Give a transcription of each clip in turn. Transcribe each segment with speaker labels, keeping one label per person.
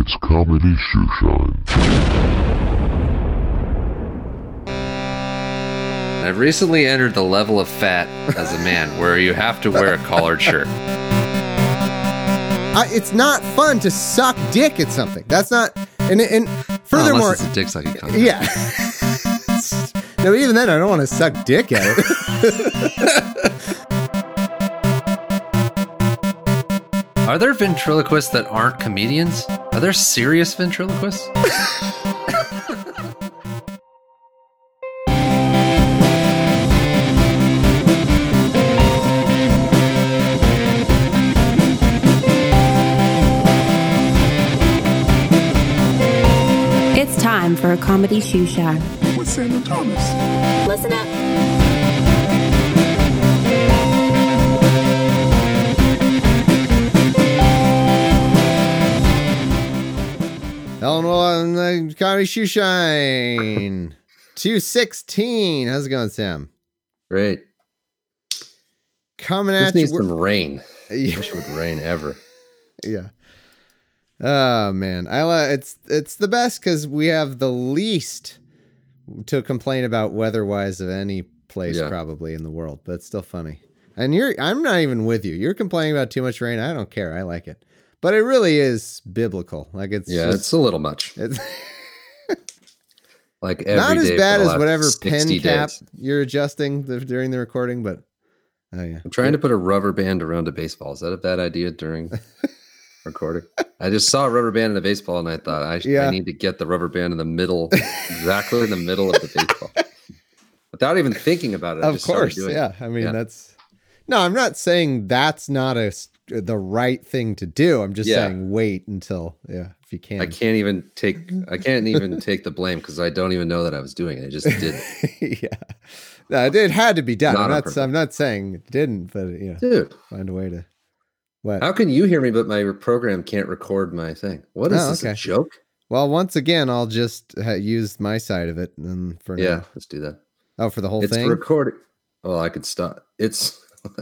Speaker 1: It's Comedy Shoeshine.
Speaker 2: I've recently entered the level of fat as a man where you have to wear a collared shirt.
Speaker 3: It's not fun to suck dick at something. That's not... And furthermore...
Speaker 2: Unless it's a dick sucking contest.
Speaker 3: Yeah. No, even then, I don't want to suck dick at it.
Speaker 2: Are there ventriloquists that aren't comedians? Are there serious ventriloquists?
Speaker 4: It's time for a comedy shoe shine.
Speaker 5: With Sandra Thomas.
Speaker 4: Listen up.
Speaker 3: Ellen Will on the Comedy Shoe Shine. 216. How's it going, Sam?
Speaker 2: Great.
Speaker 3: Coming
Speaker 2: This
Speaker 3: at you.
Speaker 2: needs some rain.
Speaker 3: Yeah.
Speaker 2: Wish it would rain ever.
Speaker 3: Yeah. Oh man, it's the best because we have the least to complain about weather-wise of any place probably in the world. But it's still funny. And I'm not even with you. You're complaining about too much rain. I don't care. I like it. But it really is biblical. Like it's
Speaker 2: it's a little much.
Speaker 3: It's
Speaker 2: like every
Speaker 3: not as
Speaker 2: day
Speaker 3: bad
Speaker 2: for the
Speaker 3: as
Speaker 2: last
Speaker 3: whatever
Speaker 2: 60
Speaker 3: pen
Speaker 2: days.
Speaker 3: cap you're adjusting during the recording. But oh yeah,
Speaker 2: I'm trying to put a rubber band around a baseball. Is that a bad idea during recording? I just saw a rubber band in a baseball and I thought I need to get the rubber band in the middle, exactly in the middle of the baseball. Without even thinking about it. I
Speaker 3: of course, yeah. I mean, I'm not saying that's not the right thing to do. I'm just saying wait until, if you can.
Speaker 2: I can't even take the blame because I don't even know that I was doing it. I just did it.
Speaker 3: Yeah. No, it had to be done. I'm not saying it didn't, but
Speaker 2: dude,
Speaker 3: find a way to. What?
Speaker 2: How can you hear me, but my program can't record my thing? What is this, a joke?
Speaker 3: Well, once again, I'll just use my side of it. And for now.
Speaker 2: Let's do that.
Speaker 3: Oh, for the whole thing?
Speaker 2: It's recording. Oh, I could stop. It's...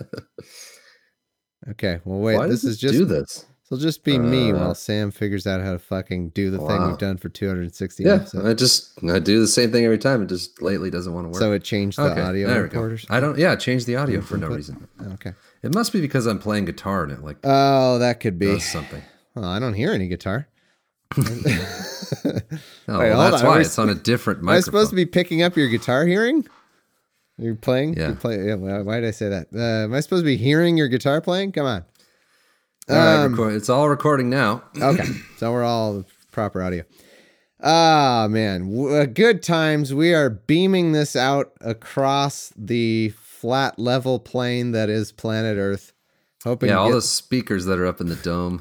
Speaker 3: Okay, well, wait.
Speaker 2: Why
Speaker 3: this
Speaker 2: does
Speaker 3: is just...
Speaker 2: do this?
Speaker 3: It'll just be me while Sam figures out how to fucking do the thing we've done for 260 episodes.
Speaker 2: I do the same thing every time. It just lately doesn't want to work.
Speaker 3: So it changed the audio recorders?
Speaker 2: It changed the audio for no reason.
Speaker 3: Okay.
Speaker 2: It must be because I'm playing guitar and it
Speaker 3: that could be.
Speaker 2: Does something.
Speaker 3: Well, I don't hear any guitar.
Speaker 2: That's why it's on a different microphone.
Speaker 3: Am I supposed to be picking up your guitar hearing? You're playing?
Speaker 2: Yeah.
Speaker 3: Why did I say that? Am I supposed to be hearing your guitar playing? Come on.
Speaker 2: It's all recording now.
Speaker 3: Okay. So we're all proper audio. Ah, man. Good times. We are beaming this out across the flat level plane that is planet Earth. Hoping
Speaker 2: all the speakers that are up in the dome.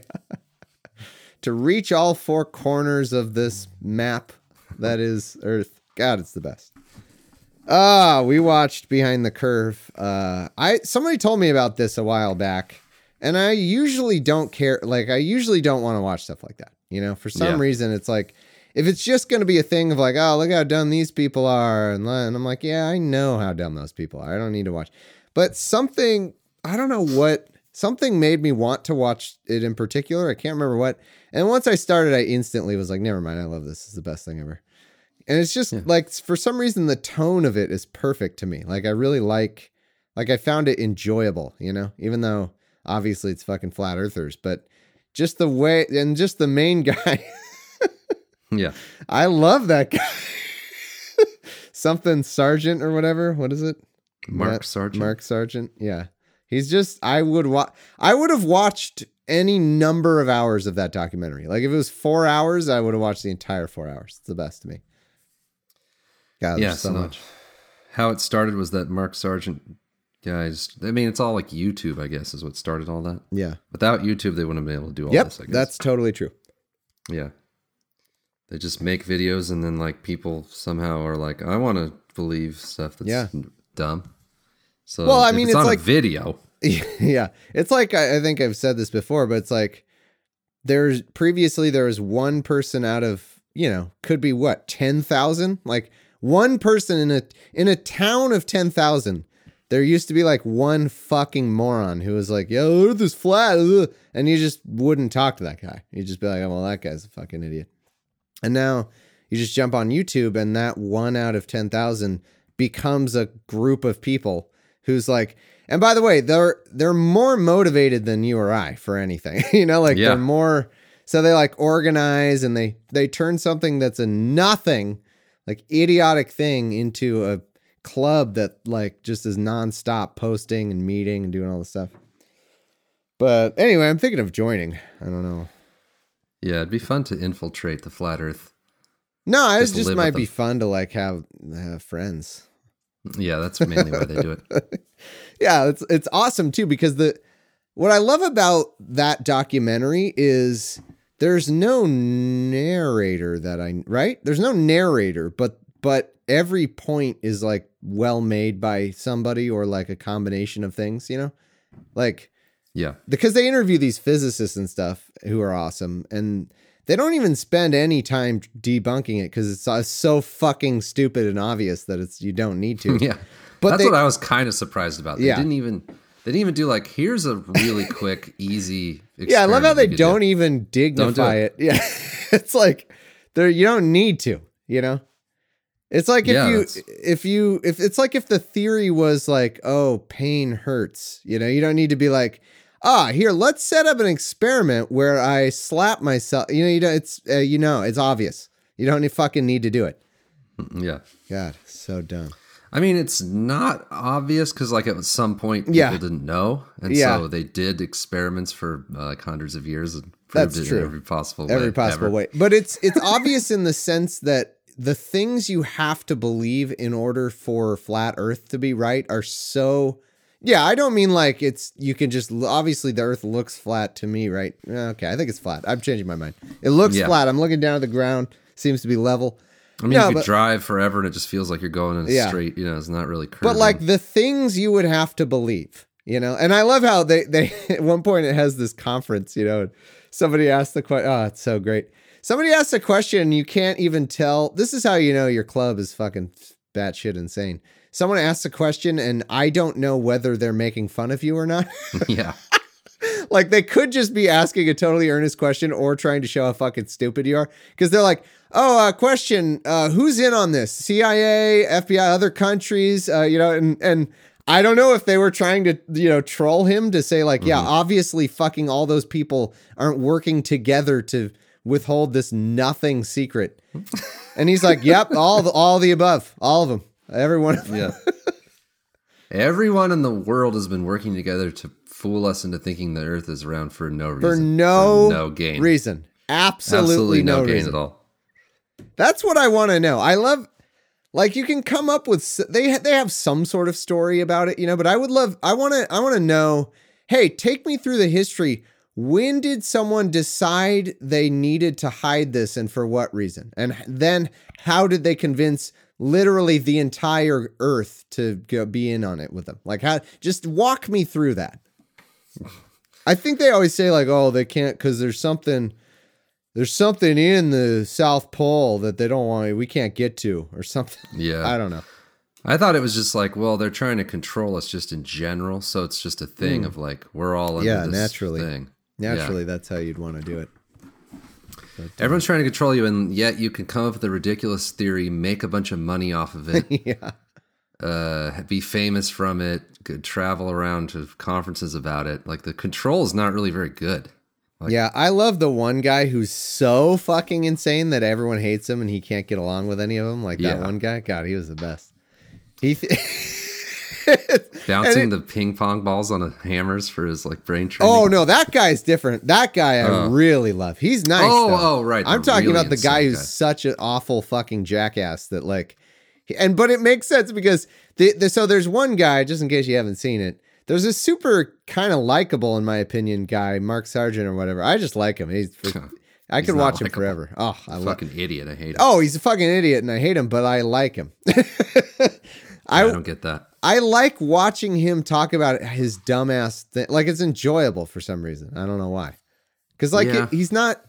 Speaker 3: To reach all four corners of this map that is Earth. God, it's the best. We watched Behind the Curve. Somebody told me about this a while back, and I usually don't care. Like, I usually don't want to watch stuff like that. For some reason, it's like, if it's just going to be a thing of like, oh, look how dumb these people are. And I'm like, yeah, I know how dumb those people are. I don't need to watch. But something made me want to watch it in particular. I can't remember what. And once I started, I instantly was like, never mind. I love this. This is the best thing ever. And it's just like, for some reason, the tone of it is perfect to me. Like, I really like I found it enjoyable, even though obviously it's fucking flat earthers, but just the way, and just the main guy.
Speaker 2: Yeah.
Speaker 3: I love that guy. Something Sargent or whatever. What is it?
Speaker 2: Mark Sargent.
Speaker 3: Mark Sargent. Yeah. He's just, I would have watched any number of hours of that documentary. Like, if it was 4 hours, I would have watched the entire 4 hours. It's the best to me. God, there's so much.
Speaker 2: How it started was that Mark Sargent guys. I mean, it's all like YouTube, I guess, is what started all that.
Speaker 3: Yeah.
Speaker 2: Without YouTube, they wouldn't have been able to do all this, I guess.
Speaker 3: That's totally true.
Speaker 2: Yeah. They just make videos and then like people somehow are like, I want to believe stuff that's dumb. So
Speaker 3: well, I mean,
Speaker 2: it's on
Speaker 3: like
Speaker 2: a video.
Speaker 3: Yeah. It's like, I think I've said this before, but it's like there was one person out of, could be what, 10,000? Like one person in a town of 10,000 there used to be like one fucking moron who was like, yo, Earth is flat. Ugh. And you just wouldn't talk to that guy. You'd just be like, oh, well, that guy's a fucking idiot. And now you just jump on YouTube and that 1 out of 10,000 becomes a group of people who's like, and by the way, they're more motivated than you or I for anything, they're more, so they like organize and they turn something that's a nothing, like idiotic thing into a club that like just is nonstop posting and meeting and doing all this stuff. But anyway, I'm thinking of joining. I don't know.
Speaker 2: Yeah, it'd be fun to infiltrate the flat Earth.
Speaker 3: No, it just might be fun to like have friends.
Speaker 2: Yeah, that's mainly why they do it.
Speaker 3: Yeah, it's awesome too because what I love about that documentary is there's no narrator right? There's no narrator, but every point is like well made by somebody or like a combination of things, Like
Speaker 2: yeah.
Speaker 3: Because they interview these physicists and stuff who are awesome and they don't even spend any time debunking it because it's so fucking stupid and obvious that you don't need to.
Speaker 2: Yeah. But that's what I was kind of surprised about. They didn't even do like, here's a really quick, easy experiment.
Speaker 3: Yeah, I love how they don't even dignify it. Yeah. It's like you don't need to, It's like if the theory was like, oh, pain hurts, you don't need to be like, here, let's set up an experiment where I slap myself. It's obvious. You don't fucking need to do it.
Speaker 2: Yeah.
Speaker 3: God, so dumb.
Speaker 2: I mean, it's not obvious because like at some point people didn't know. And so they did experiments for like hundreds of years and proved it in every possible way.
Speaker 3: But it's obvious in the sense that the things you have to believe in order for flat Earth to be right are so... Yeah, I don't mean like you can just, obviously the Earth looks flat to me, right? Okay, I think it's flat. I'm changing my mind. It looks flat. I'm looking down at the ground. Seems to be level.
Speaker 2: I mean, you could drive forever and it just feels like you're going in a straight, it's not really curving.
Speaker 3: But like the things you would have to believe, and I love how they at one point it has this conference, and somebody asked the question. Oh, it's so great. Somebody asked a question and you can't even tell. This is how you know your club is fucking batshit insane. Someone asks a question and I don't know whether they're making fun of you or not.
Speaker 2: Yeah.
Speaker 3: Like they could just be asking a totally earnest question or trying to show how fucking stupid you are. Because they're like, question, who's in on this? CIA, FBI, other countries, and I don't know if they were trying to, troll him to say like, yeah, obviously fucking all those people aren't working together to withhold this nothing secret. And he's like, yep, all the above, all of them. Everyone.
Speaker 2: Yeah. Everyone in the world has been working together to fool us into thinking the Earth is round for no reason.
Speaker 3: For no
Speaker 2: gain.
Speaker 3: Reason. Absolutely no
Speaker 2: gain
Speaker 3: reason
Speaker 2: at all.
Speaker 3: That's what I want to know. I love, like, you can come up with, they have some sort of story about it, but I want to know, hey, take me through the history. When did someone decide they needed to hide this and for what reason? And then how did they convince literally the entire Earth to be in on it with them? Like, just walk me through that. I think they always say like, oh, they can't because there's something in the South Pole that they don't want, we can't get to or something.
Speaker 2: Yeah.
Speaker 3: I don't know.
Speaker 2: I thought it was just like, well, they're trying to control us just in general. So it's just a thing of like, we're all under this
Speaker 3: naturally.
Speaker 2: thing.
Speaker 3: Naturally, that's how you'd want to do it.
Speaker 2: But, everyone's trying to control you, and yet you can come up with a ridiculous theory, make a bunch of money off of it, be famous from it, travel around to conferences about it. Like the control is not really very good. Like,
Speaker 3: yeah, I love the one guy who's so fucking insane that everyone hates him and he can't get along with any of them. Like that one guy. God, he was the best.
Speaker 2: Bouncing the ping pong balls on hammers for his like brain training.
Speaker 3: Oh no, that guy's different. That guy I really love. He's nice.
Speaker 2: Oh, right.
Speaker 3: I'm talking about the guy who's such an awful fucking jackass that like, but it makes sense because so there's one guy, just in case you haven't seen it. There's a super kind of likable, in my opinion, guy, Mark Sargent or whatever. I just like him. I could watch him forever. Oh,
Speaker 2: fucking idiot. I hate him.
Speaker 3: Oh, he's a fucking idiot and I hate him, but I like him.
Speaker 2: I don't get that.
Speaker 3: I like watching him talk about his dumbass thing. Like it's enjoyable for some reason. I don't know why. Because like he's not.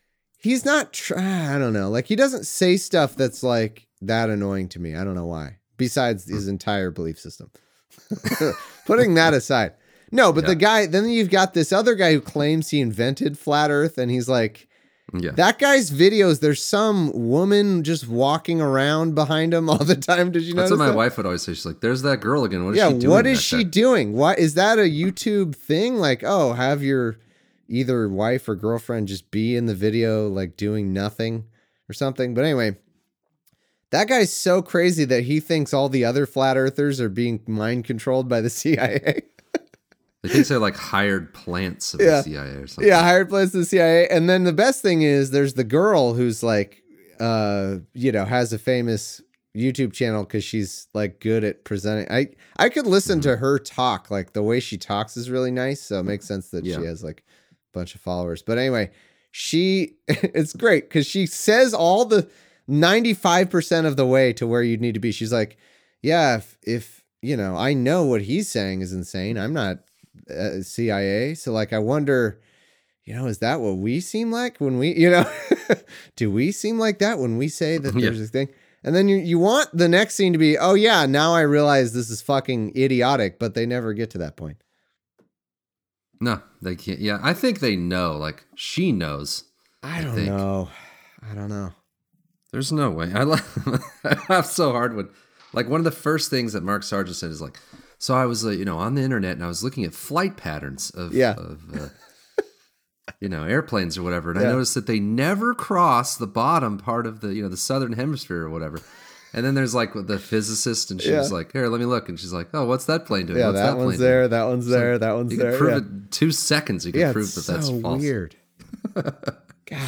Speaker 3: I don't know. Like he doesn't say stuff that's like that annoying to me. I don't know why. Besides his entire belief system. Putting that aside. No, but the guy, then you've got this other guy who claims he invented flat Earth, and he's like, that guy's videos, there's some woman just walking around behind him all the time. Did you notice
Speaker 2: That's what my
Speaker 3: that?
Speaker 2: wife would always say. She's like, there's that girl again. What is she doing?
Speaker 3: What is she doing? Why is that a YouTube thing? Like, oh, have your either wife or girlfriend just be in the video, like doing nothing or something. But anyway, that guy's so crazy that he thinks all the other flat earthers are being mind controlled by the CIA.
Speaker 2: They think they're like hired plants of the CIA or something.
Speaker 3: Yeah, hired plants of the CIA. And then the best thing is there's the girl who's like, has a famous YouTube channel because she's like good at presenting. I could listen to her talk. Like the way she talks is really nice. So it makes sense that she has like a bunch of followers. But anyway, it's great because she says all the 95% of the way to where you'd need to be. She's like, yeah, if I know what he's saying is insane. I'm not CIA. So like, I wonder, is that what we seem like when we, do we seem like that when we say that there's a thing? And then you want the next scene to be, oh yeah, now I realize this is fucking idiotic, but they never get to that point.
Speaker 2: No, they can't. Yeah, I think they know. Like she knows.
Speaker 3: I don't know.
Speaker 2: There's no way. I laugh so hard when, like, one of the first things that Mark Sargent said is like, so I was, on the internet and I was looking at flight patterns of airplanes or whatever, and I noticed that they never cross the bottom part of the southern hemisphere or whatever. And then there's like the physicist, and she's like, "Here, let me look." And she's like, "Oh, what's that plane doing?
Speaker 3: Yeah,
Speaker 2: what's
Speaker 3: that one's there. That one's there. That one's there."
Speaker 2: You can prove it in 2 seconds. You can prove that that's false.
Speaker 3: Weird. God.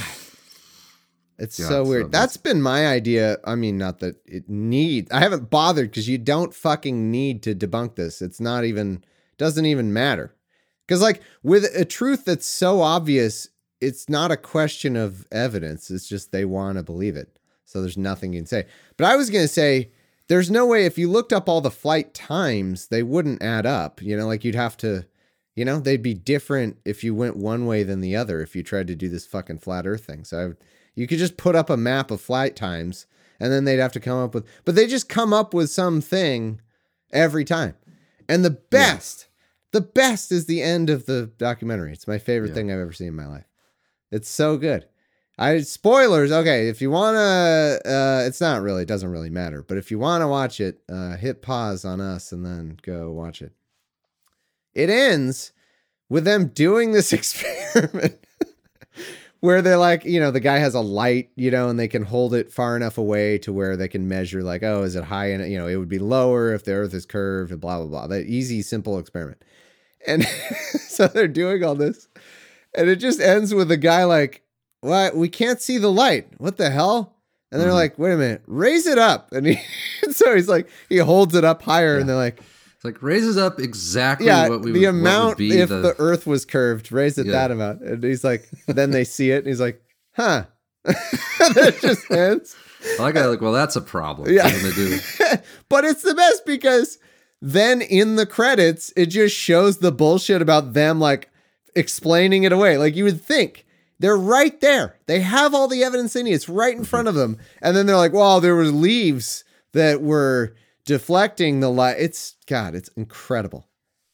Speaker 3: It's so weird. That's been my idea. I mean, not that I haven't bothered because you don't fucking need to debunk this. It's not even, doesn't even matter. Because like with a truth that's so obvious, it's not a question of evidence. It's just they want to believe it. So there's nothing you can say. But I was going to say, there's no way if you looked up all the flight times, they wouldn't add up. Like you'd have to, they'd be different if you went one way than the other if you tried to do this fucking flat earth thing. So you could just put up a map of flight times and then they'd have to come up with, but they just come up with something every time. And the best is the end of the documentary. It's my favorite thing I've ever seen in my life. It's so good. Spoilers. Okay. If you want to, it doesn't really matter, but if you want to watch it, hit pause on us and then go watch it. It ends with them doing this experiment where they're like, the guy has a light, and they can hold it far enough away to where they can measure like, oh, is it high? And, it would be lower if the earth is curved and blah, blah, blah. That easy, simple experiment. And so they're doing all this and it just ends with a guy like, what? We can't see the light. What the hell? And they're like, wait a minute, raise it up. And so he's like, he holds it up higher and they're like,
Speaker 2: it's like raises up exactly what we
Speaker 3: the
Speaker 2: would,
Speaker 3: amount
Speaker 2: what would be
Speaker 3: if the earth was curved, raise it that amount. And he's like, then they see it and he's like, huh. And it just ends.
Speaker 2: I got like, well, that's a problem.
Speaker 3: Yeah.
Speaker 2: When they do.
Speaker 3: But it's the best because then in the credits, it just shows the bullshit about them like explaining it away. Like you would think they're right there. They have all the evidence they need. It's right in front of them. And then they're like, well, there was leaves that were deflecting the light. It's incredible.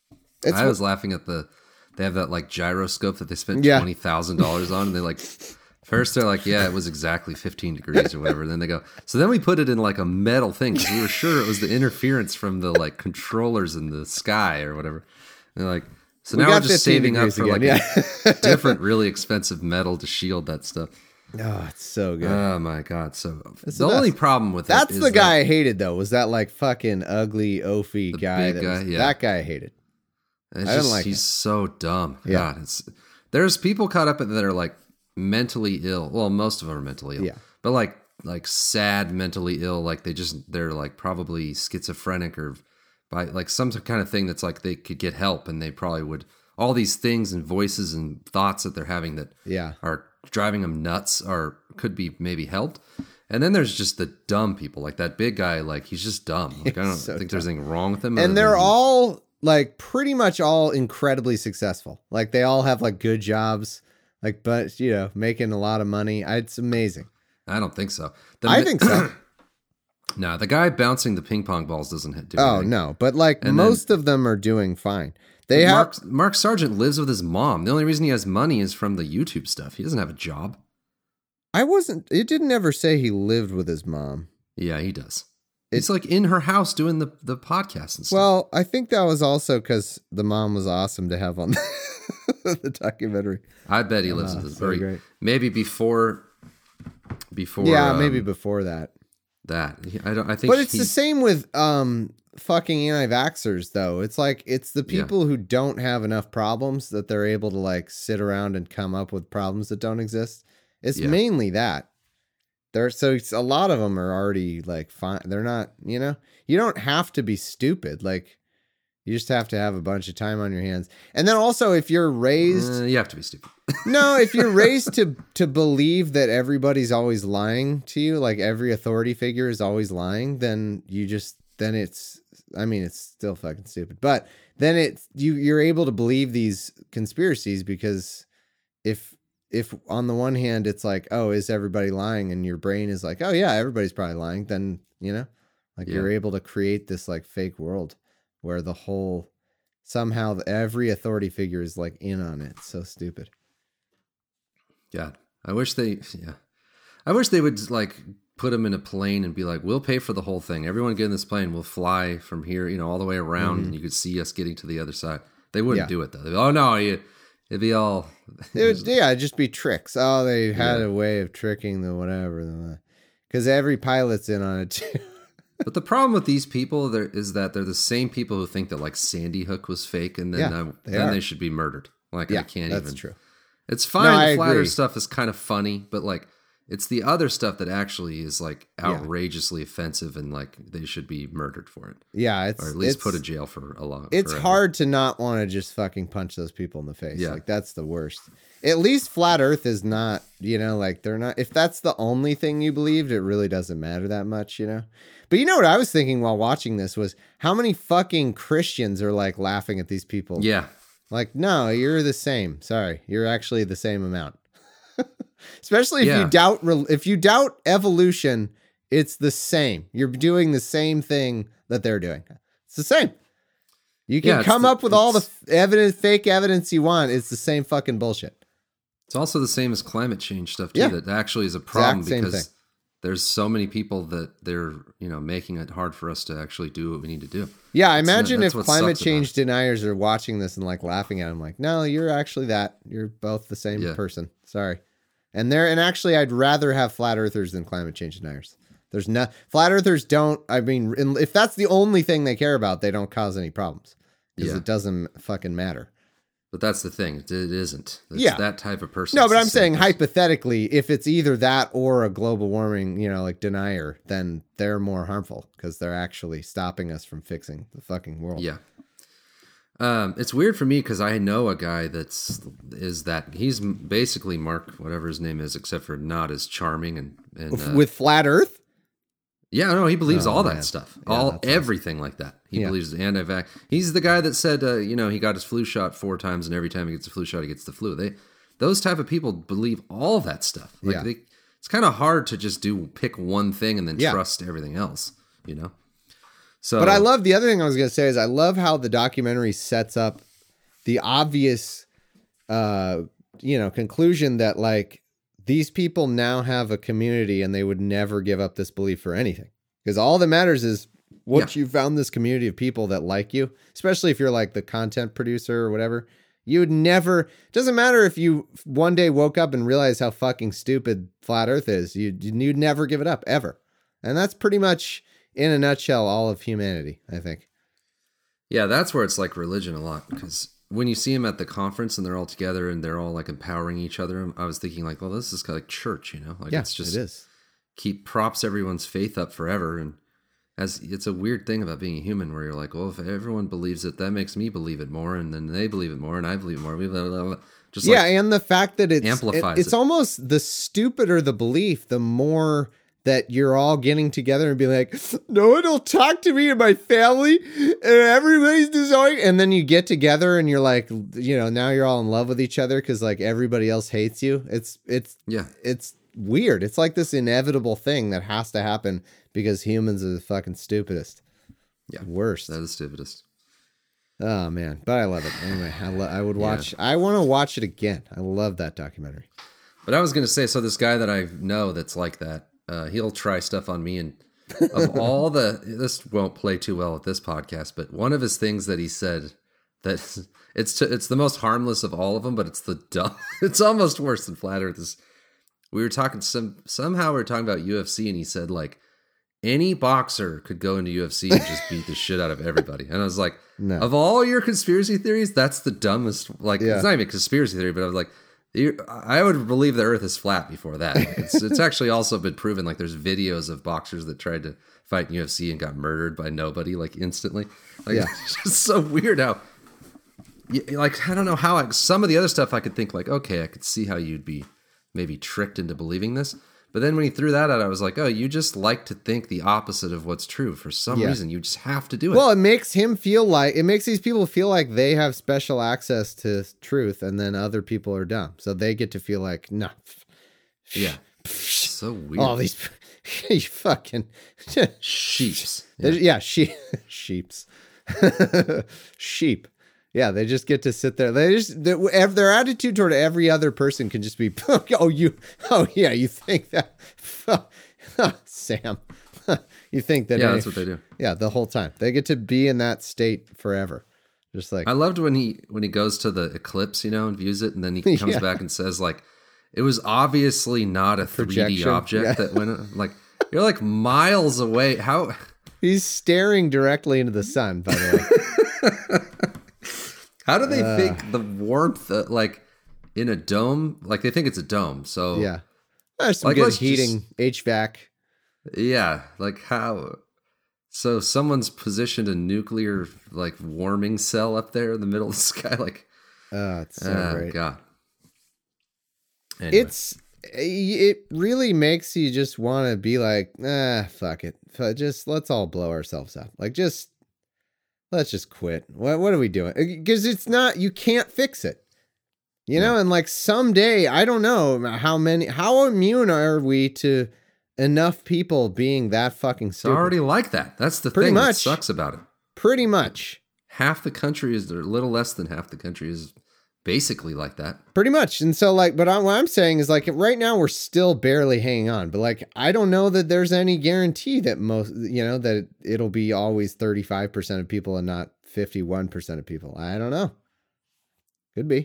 Speaker 2: I was laughing at they have that like gyroscope that they spent $20,000 on. And they like, first they're like, yeah, it was exactly 15 degrees or whatever. And then they go, so then we put it in like a metal thing because we were sure it was the interference from the like controllers in the sky or whatever. And they're like, so now we're just saving up for like a different, really expensive metal to shield that stuff.
Speaker 3: Oh, it's so good.
Speaker 2: Oh my God. So the only problem with
Speaker 3: that's the guy I hated though, was that like fucking ugly, oafy guy. That guy I hated.
Speaker 2: I didn't like he's so dumb. Yeah. God, there's people caught up in that are like mentally ill. Well, most of them are mentally ill. Yeah. But like sad mentally ill, like they're like probably schizophrenic or by like some kind of thing that's like they could get help and they probably would. All these things and voices and thoughts that they're having that are driving them nuts or could be maybe helped. And then there's just the dumb people, like that big guy, like he's just dumb. Like I don't think there's anything wrong with him.
Speaker 3: And they're all like pretty much all incredibly successful. Like they all have like good jobs, like, but making a lot of money. It's amazing.
Speaker 2: I don't think so.
Speaker 3: I think so.
Speaker 2: No, the guy bouncing the ping pong balls doesn't do anything.
Speaker 3: Oh no, but like most of them are doing fine.
Speaker 2: Mark Sargent lives with his mom. The only reason he has money is from the YouTube stuff. He doesn't have a job.
Speaker 3: It didn't ever say he lived with his mom.
Speaker 2: Yeah, he does. It's like in her house doing the podcast and stuff.
Speaker 3: Well, I think that was also because the mom was awesome to have on the documentary.
Speaker 2: I bet he lives with his mom. Maybe before.
Speaker 3: Yeah, maybe before that.
Speaker 2: I think.
Speaker 3: But it's the same with fucking anti-vaxxers, though. It's like it's the people who don't have enough problems that they're able to like sit around and come up with problems that don't exist. It's mainly that. So a lot of them are already like fine. They're not, you don't have to be stupid. Like you just have to have a bunch of time on your hands. And then also if you're raised,
Speaker 2: you have to be stupid.
Speaker 3: No, if you're raised to believe that everybody's always lying to you, like every authority figure is always lying, then it's still fucking stupid. But then you're able to believe these conspiracies because if on the one hand it's like, oh, is everybody lying? And your brain is like, oh yeah, everybody's probably lying. Then, you're able to create this like fake world where somehow every authority figure is like in on it. It's so stupid.
Speaker 2: God, I wish they would like put them in a plane and be like, we'll pay for the whole thing. Everyone get in this plane. We'll fly from here, all the way around and you could see us getting to the other side. They wouldn't do it though. Oh no, it'd be all.
Speaker 3: It'd just be tricks. Oh, they had a way of tricking the whatever. Because every pilot's in on it too.
Speaker 2: But the problem with these people is that they're the same people who think that like Sandy Hook was fake, and then they should be murdered. Like I can't even. That's true. It's fine. The flat Earth stuff is kind of funny, but like it's the other stuff that actually is like outrageously offensive, and like they should be murdered for it.
Speaker 3: Yeah,
Speaker 2: or at least put in jail for a long.
Speaker 3: It's
Speaker 2: forever.
Speaker 3: Hard to not want to just fucking punch those people in the face. Yeah, like that's the worst. At least flat Earth is not, like they're not. If that's the only thing you believed, it really doesn't matter that much, But what I was thinking while watching this was how many fucking Christians are like laughing at these people.
Speaker 2: Yeah.
Speaker 3: Like, no, you're the same. Sorry. You're actually the same amount. Especially if you doubt evolution, it's the same. You're doing the same thing that they're doing. It's the same. You can come up with all the fake evidence you want. It's the same fucking bullshit.
Speaker 2: It's also the same as climate change stuff too. That actually is a problem because there's so many people that they're, making it hard for us to actually do what we need to do.
Speaker 3: Yeah, I imagine if climate change deniers are watching this and like laughing at them, like, no, you're actually that. You're both the same person. Sorry. And actually, I'd rather have flat earthers than climate change deniers. There's no flat earthers if that's the only thing they care about, they don't cause any problems because it doesn't fucking matter.
Speaker 2: But that's the thing. It isn't. It's that type of person.
Speaker 3: No, but I'm saying hypothetically, if it's either that or a global warming, like denier, then they're more harmful because they're actually stopping us from fixing the fucking world.
Speaker 2: Yeah. It's weird for me because I know a guy he's basically Mark, whatever his name is, except for not as charming and
Speaker 3: with flat Earth.
Speaker 2: Yeah, no, he believes all that stuff, everything like that. He believes anti-vax. He's the guy that said, he got his flu shot 4 times, and every time he gets a flu shot, he gets the flu. Those type of people believe all that stuff. Like it's kind of hard to just pick one thing and then trust everything else. So,
Speaker 3: but I love the other thing I was going to say is I love how the documentary sets up the obvious, conclusion that like. These people now have a community and they would never give up this belief for anything. Because all that matters is once you found this community of people that like you, especially if you're like the content producer or whatever, you would never, doesn't matter if you one day woke up and realized how fucking stupid flat Earth is, you'd never give it up ever. And that's pretty much in a nutshell, all of humanity, I think.
Speaker 2: Yeah, that's where it's like religion a lot because when you see them at the conference and they're all together and they're all like empowering each other, I was thinking like, well, this is kind of like church, Like it's just
Speaker 3: it is.
Speaker 2: Props everyone's faith up forever. And it's a weird thing about being a human where you're like, well, if everyone believes it, that makes me believe it more. And then they believe it more and I believe it more. Blah, blah, blah. Just
Speaker 3: and the fact that
Speaker 2: amplifies
Speaker 3: it's almost the stupider the belief, the more that you're all getting together and be like, no one will talk to me and my family and everybody's designing. And then you get together and you're like, now you're all in love with each other because like everybody else hates you. It's weird. It's like this inevitable thing that has to happen because humans are the fucking stupidest.
Speaker 2: Yeah.
Speaker 3: Worst.
Speaker 2: That is the stupidest.
Speaker 3: Oh man, but I love it. Anyway, I would watch. I want to watch it again. I love that documentary.
Speaker 2: But I was going to say, so this guy that I know that's like that, he'll try stuff on me. And of all this won't play too well with this podcast, but one of his things that he said that it's the most harmless of all of them, but it's the dumb. It's almost worse than Flat Earth. We were talking somehow we were talking about UFC, and he said like any boxer could go into UFC and just beat the shit out of everybody. And I was like, no. Of all your conspiracy theories, that's the dumbest. Like, it's not even a conspiracy theory, but I was like, I would believe the Earth is flat before that. It's actually also been proven. Like, there's videos of boxers that tried to fight in UFC and got murdered by nobody, like instantly. Like, it's just so weird how, like, I don't know how. Some of the other stuff I could think like, okay, I could see how you'd be maybe tricked into believing this. But then when he threw that out, I was like, oh, you just like to think the opposite of what's true. For some reason, you just have to do it.
Speaker 3: Well, it makes these people feel like they have special access to truth, and then other people are dumb. So they get to feel like, no.
Speaker 2: Yeah. So weird.
Speaker 3: All these fucking
Speaker 2: sheeps.
Speaker 3: Sheeps. Sheep. Yeah, they just get to sit there. Their attitude toward every other person can just be, you think that, Sam, you think that?
Speaker 2: Yeah, that's what they do.
Speaker 3: Yeah, the whole time they get to be in that state forever. Just like
Speaker 2: I loved when he goes to the eclipse, and views it, and then he comes back and says like, it was obviously not a 3D object that went like you're like miles away. How
Speaker 3: he's staring directly into the sun, by the way.
Speaker 2: How do they think the warmth, like in a dome? Like they think it's a dome. So
Speaker 3: yeah, there's some good heating, HVAC.
Speaker 2: Yeah, like how? So someone's positioned a nuclear like warming cell up there in the middle of the sky. Like,
Speaker 3: it's so great.
Speaker 2: God, anyway.
Speaker 3: It really makes you just want to be like, fuck it, just let's all blow ourselves up. Like let's just quit. What are we doing? Because it's not, you can't fix it. And like someday, I don't know how immune are we to enough people being that fucking stupid?
Speaker 2: It's already like that. That's the
Speaker 3: Pretty
Speaker 2: thing
Speaker 3: much.
Speaker 2: that sucks about it.
Speaker 3: Pretty much.
Speaker 2: Half the country is, or a little less than half the country is basically like that.
Speaker 3: Pretty much. And so like, but what I'm saying is like right now we're still barely hanging on, but like, I don't know that there's any guarantee that that it'll be always 35% of people and not 51% of people. I don't know. Could be.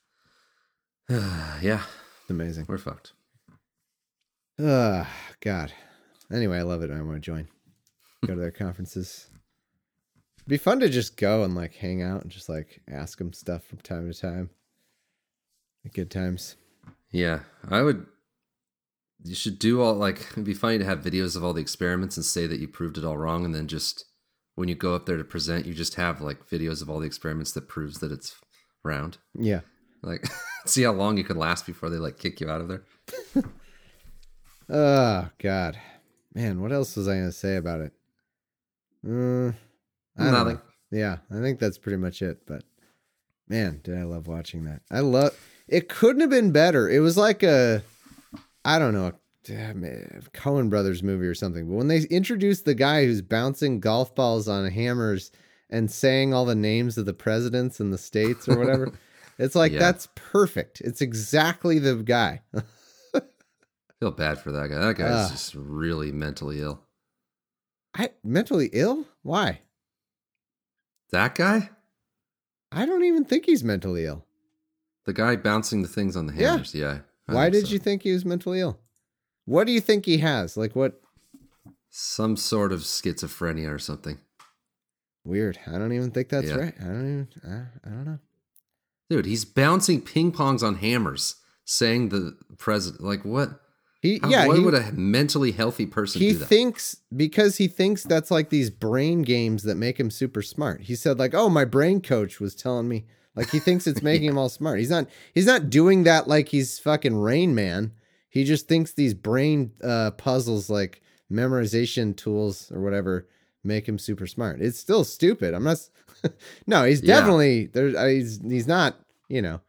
Speaker 2: Yeah.
Speaker 3: Amazing.
Speaker 2: We're fucked.
Speaker 3: God. Anyway, I love it. I want to join. Go to their conferences. It'd be fun to just go and like hang out and just like ask them stuff from time to time. Good times.
Speaker 2: Yeah, you should do all like, it'd be funny to have videos of all the experiments and say that you proved it all wrong. And then just when you go up there to present, you just have like videos of all the experiments that proves that it's round.
Speaker 3: Yeah.
Speaker 2: Like see how long you can last before they like kick you out of there.
Speaker 3: Oh God, man. What else was I going to say about it?
Speaker 2: Nothing.
Speaker 3: Yeah, I think that's pretty much it. But man, did I love watching that. It couldn't have been better. It was like a Coen Brothers movie or something. But when they introduced the guy who's bouncing golf balls on hammers and saying all the names of the presidents in the states or whatever, it's like, that's perfect. It's exactly the guy.
Speaker 2: I feel bad for that guy. That guy's just really mentally ill.
Speaker 3: Mentally ill? Why?
Speaker 2: That guy?
Speaker 3: I don't even think he's mentally ill.
Speaker 2: The guy bouncing the things on the hammers. Yeah.
Speaker 3: Why did you think he was mentally ill? What do you think he has? Like what?
Speaker 2: Some sort of schizophrenia or something.
Speaker 3: Weird. I don't even think that's right. I don't know.
Speaker 2: Dude, he's bouncing ping pongs on hammers, saying the president. Like what? Why would a mentally healthy person do that? Because he thinks that's like these brain games that make him super smart. He said like, oh, my brain coach was telling me. Like he thinks it's making him all smart. He's not doing that like he's fucking Rain Man. He just thinks these brain puzzles like memorization tools or whatever make him super smart. It's still stupid. I'm not. No, he's definitely there. He's not.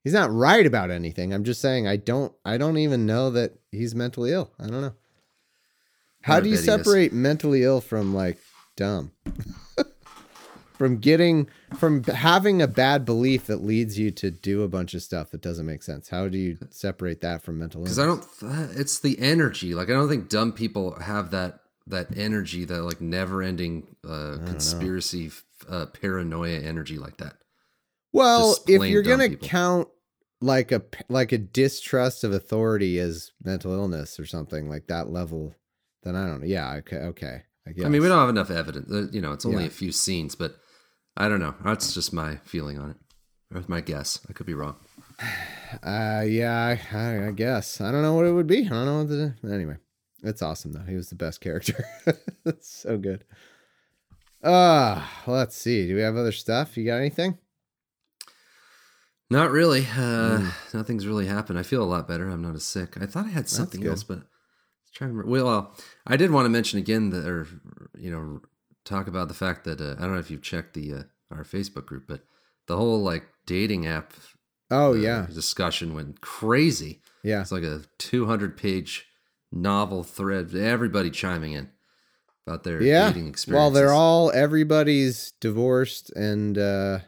Speaker 3: He's not right about anything. I'm just saying I don't even know that he's mentally ill. I don't know. How do you separate mentally ill from like dumb? from having a bad belief that leads you to do a bunch of stuff that doesn't make sense. How do you separate that from mental illness?
Speaker 2: Because it's the energy. Like, I don't think dumb people have that energy, that like never ending conspiracy, paranoia energy like that.
Speaker 3: Well, if you're going to count like a distrust of authority as mental illness or something like that level, then I don't know. Yeah. Okay. I guess.
Speaker 2: I mean, we don't have enough evidence. It's only a few scenes, but I don't know. That's just my feeling on it. That's my guess. I could be wrong.
Speaker 3: Yeah, I guess. I don't know what it would be. I don't know what to do. Anyway, it's awesome though. He was the best character. That's so good. Let's see. Do we have other stuff? You got anything?
Speaker 2: Not really. Nothing's really happened. I feel a lot better. I'm not as sick. I thought I had something else, but I was trying to remember. Well, I did want to mention again talk about the fact that I don't know if you've checked our Facebook group, but the whole like dating app discussion went crazy.
Speaker 3: Yeah.
Speaker 2: It's like a 200-page novel thread, everybody chiming in about their dating experiences.
Speaker 3: Well, everybody's divorced and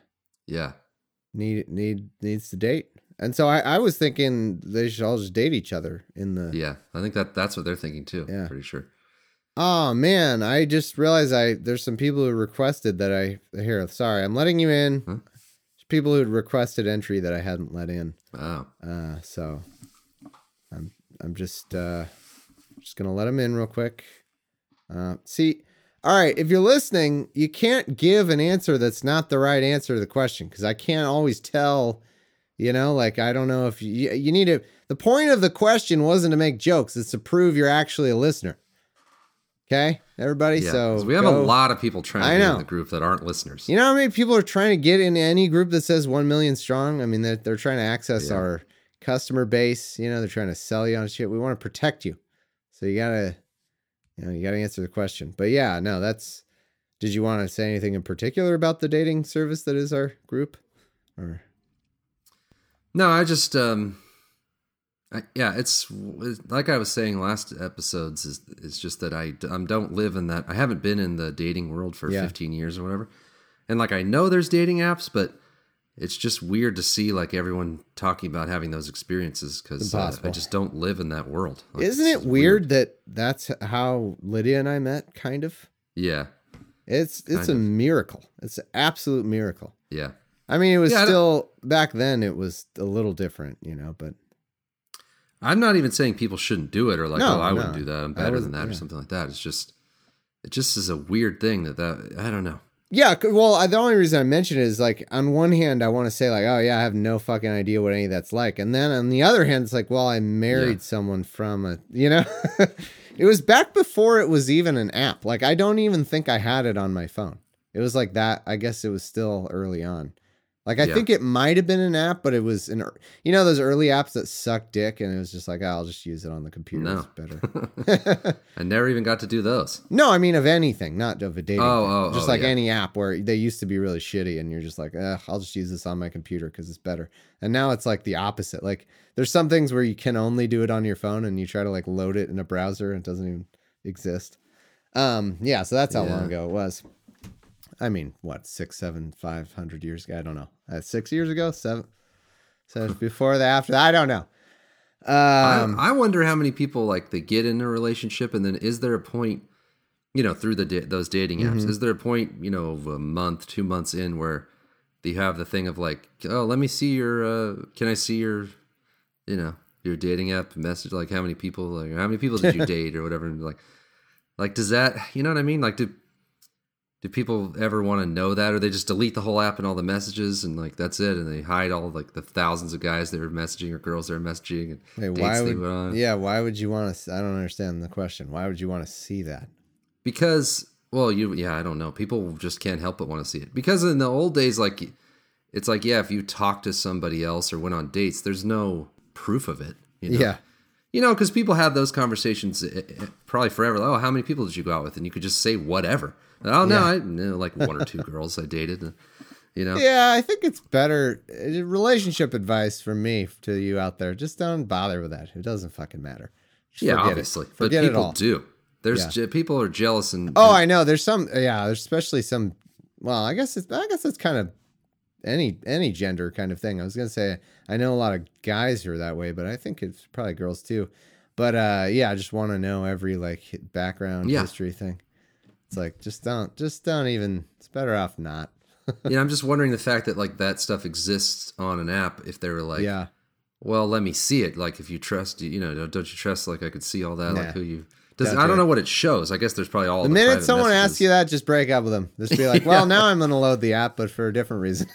Speaker 3: needs to date. And so I was thinking they should all just date each other
Speaker 2: I think that's what they're thinking too. Yeah. Pretty sure.
Speaker 3: Oh man, I just realized there's some people who requested that sorry, I'm letting you in. Huh? People who had requested entry that I hadn't let in.
Speaker 2: Oh.
Speaker 3: So I'm just gonna let them in real quick. See, all right, if you're listening, you can't give an answer that's not the right answer to the question, because I can't always tell, like, I don't know if you need to, the point of the question wasn't to make jokes, it's to prove you're actually a listener. Okay, everybody.
Speaker 2: Yeah,
Speaker 3: so
Speaker 2: we have a lot of people trying to get in the group that aren't listeners.
Speaker 3: You know how many people are trying to get into any group that says 1 million strong? I mean, they're trying to access our customer base. They're trying to sell you on shit. We want to protect you. So you gotta answer the question. But yeah, no, did you want to say anything in particular about the dating service that is our group? Or
Speaker 2: no, I just, it's like I was saying last episodes, it's just that I don't live in that. I haven't been in the dating world for 15 years or whatever. And like, I know there's dating apps, but it's just weird to see like everyone talking about having those experiences, because I just don't live in that world. Like,
Speaker 3: isn't it weird that that's how Lydia and I met? Kind of.
Speaker 2: Yeah.
Speaker 3: It's a miracle. It's an absolute miracle.
Speaker 2: Yeah.
Speaker 3: I mean, it was still back then. It was a little different, but.
Speaker 2: I'm not even saying people shouldn't do it, or like, I wouldn't do that. I'm better than that, or something like that. It just is a weird thing that I don't know.
Speaker 3: Yeah, well, the only reason I mention it is like, on one hand, I want to say like, oh yeah, I have no fucking idea what any of that's like, and then on the other hand, it's like, well, I married someone from it was back before it was even an app. Like, I don't even think I had it on my phone. It was like that. I guess it was still early on. Like, I think it might have been an app, but it was those early apps that suck dick, and it was just like, I'll just use it on the computer.
Speaker 2: No.
Speaker 3: It's better.
Speaker 2: I never even got to do those.
Speaker 3: No, I mean of anything, not of a dating thing. Just like
Speaker 2: yeah.
Speaker 3: any app where they used to be really shitty, and you're just like, I'll just use this on my computer because it's better. And now it's like the opposite. Like, there's some things where you can only do it on your phone, and you try to like load it in a browser, and it doesn't even exist. So that's how long ago it was. I mean, what, 500 years ago? I don't know. 6 years ago? 7? So before after that? I don't know.
Speaker 2: I wonder how many people like they get in a relationship, and then is there a point, through those dating apps, is there a point, of a month, 2 months in where you have the thing of like, oh, let me see your, can I see your, your dating app message? Like how many people did you date or whatever? And like, does that, you know what I mean? Like, do people ever want to know that, or they just delete the whole app and all the messages and like that's it, and they hide all like the thousands of guys they were messaging or girls they were messaging and dates they went on?
Speaker 3: Yeah, why would you want to? I don't understand the question. Why would you want to see that?
Speaker 2: Because, well, I don't know. People just can't help but want to see it. Because in the old days, like it's like, if you talk to somebody else or went on dates, there's no proof of it.
Speaker 3: Yeah.
Speaker 2: Because people have those conversations probably forever. Like, oh, how many people did you go out with? And you could just say whatever. Oh, no, I know like one or two girls I dated. You know?
Speaker 3: Yeah, I think it's better. Relationship advice from me to you out there. Just don't bother with that. It doesn't fucking matter. Just forget
Speaker 2: obviously.
Speaker 3: it.
Speaker 2: But
Speaker 3: Forget it
Speaker 2: people
Speaker 3: all.
Speaker 2: do. There's people are jealous and
Speaker 3: Oh, I know. There's some. Yeah, there's especially some. Well, I guess it's kind of any gender kind of thing. I was gonna say I know a lot of guys who are that way, but I think it's probably girls too. But I just want to know every like background history thing. It's like just don't even. It's better off not.
Speaker 2: I'm just wondering the fact that like that stuff exists on an app. If they were like, well, let me see it. Like if you trust, don't you trust? Like I could see all that. Like who you. I don't know what it shows. I guess there's probably all the
Speaker 3: minute someone asks you that, just break up with them. Just be like, well, now I'm going to load the app, but for a different reason.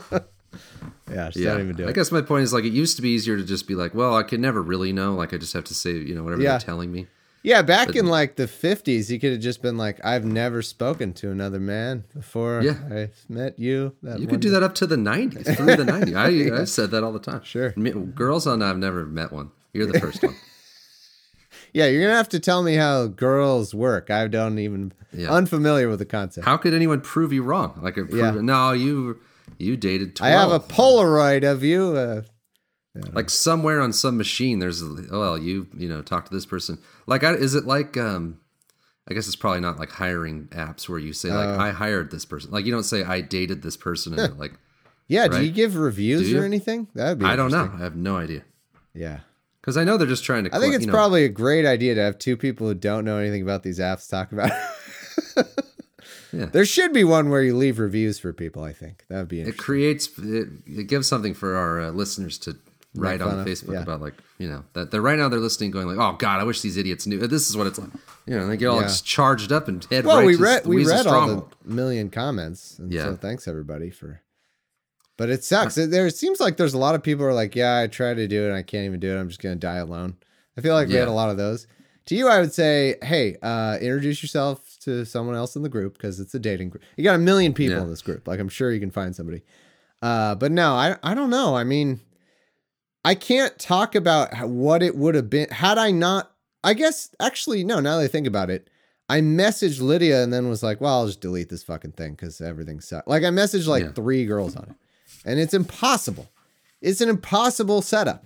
Speaker 3: Don't even do it.
Speaker 2: I guess my point is like it used to be easier to just be like, well, I could never really know. Like I just have to say, whatever they're telling me.
Speaker 3: Yeah, back in like the 50s, you could have just been like, I've never spoken to another man before I met you.
Speaker 2: You could do that up to the 90s, through the 90s. I said that all the time.
Speaker 3: Sure.
Speaker 2: Girls, I've never met one. You're the first one.
Speaker 3: Yeah, you're going to have to tell me how girls work. I don't even, unfamiliar with the concept.
Speaker 2: How could anyone prove you wrong? Like, no, you dated 12.
Speaker 3: I have a Polaroid of you.
Speaker 2: Like somewhere on some machine, there's, you talk to this person. Like, is it like, I guess it's probably not like hiring apps where you say like, I hired this person. Like you don't say I dated this person. And like,
Speaker 3: right? Do you give reviews or anything? That would be
Speaker 2: I don't know. I have no idea.
Speaker 3: Yeah.
Speaker 2: Because I know they're just trying to.
Speaker 3: I think it's probably a great idea to have two people who don't know anything about these apps talk about it. There should be one where you leave reviews for people. I think that would be interesting.
Speaker 2: It gives something for our listeners to write on Facebook about like that they're right now they're listening going like, oh God, I wish these idiots knew this is what it's like. They get all just charged up and head.
Speaker 3: Well, we read all the million comments, and so thanks everybody for. But it sucks. It seems like there's a lot of people who are like, yeah, I try to do it and I can't even do it. I'm just going to die alone. I feel like we had a lot of those. To you, I would say, hey, introduce yourself to someone else in the group because it's a dating group. You got 1 million people in this group. Like, I'm sure you can find somebody. But no, I don't know. I mean, I can't talk about what it would have been had I not. I guess, actually, no, now that I think about it, I messaged Lydia and then was like, well, I'll just delete this fucking thing because everything sucks. Like, I messaged like 3 girls on it. And it's impossible. It's an impossible setup.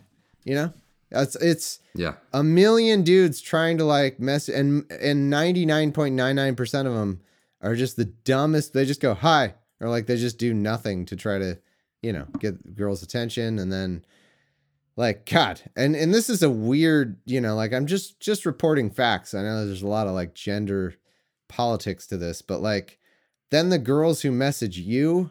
Speaker 3: It's 1 million dudes trying to like mess, and 99.99% of them are just the dumbest. They just go hi, or like they just do nothing to try to, get girls' attention, and then like God. And this is a weird, like I'm just reporting facts. I know there's a lot of like gender politics to this, but like then the girls who message you.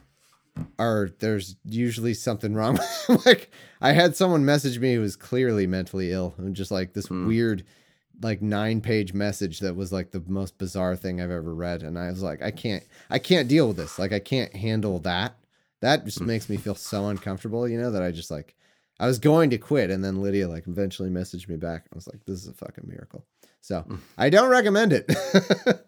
Speaker 3: There's usually something wrong. Like I had someone message me who was clearly mentally ill and just like this weird, like 9-page message that was like the most bizarre thing I've ever read. And I was like, I can't deal with this. Like I can't handle that. That just makes me feel so uncomfortable, that I just like, I was going to quit. And then Lydia like eventually messaged me back. I was like, this is a fucking miracle. So I don't recommend it.
Speaker 2: The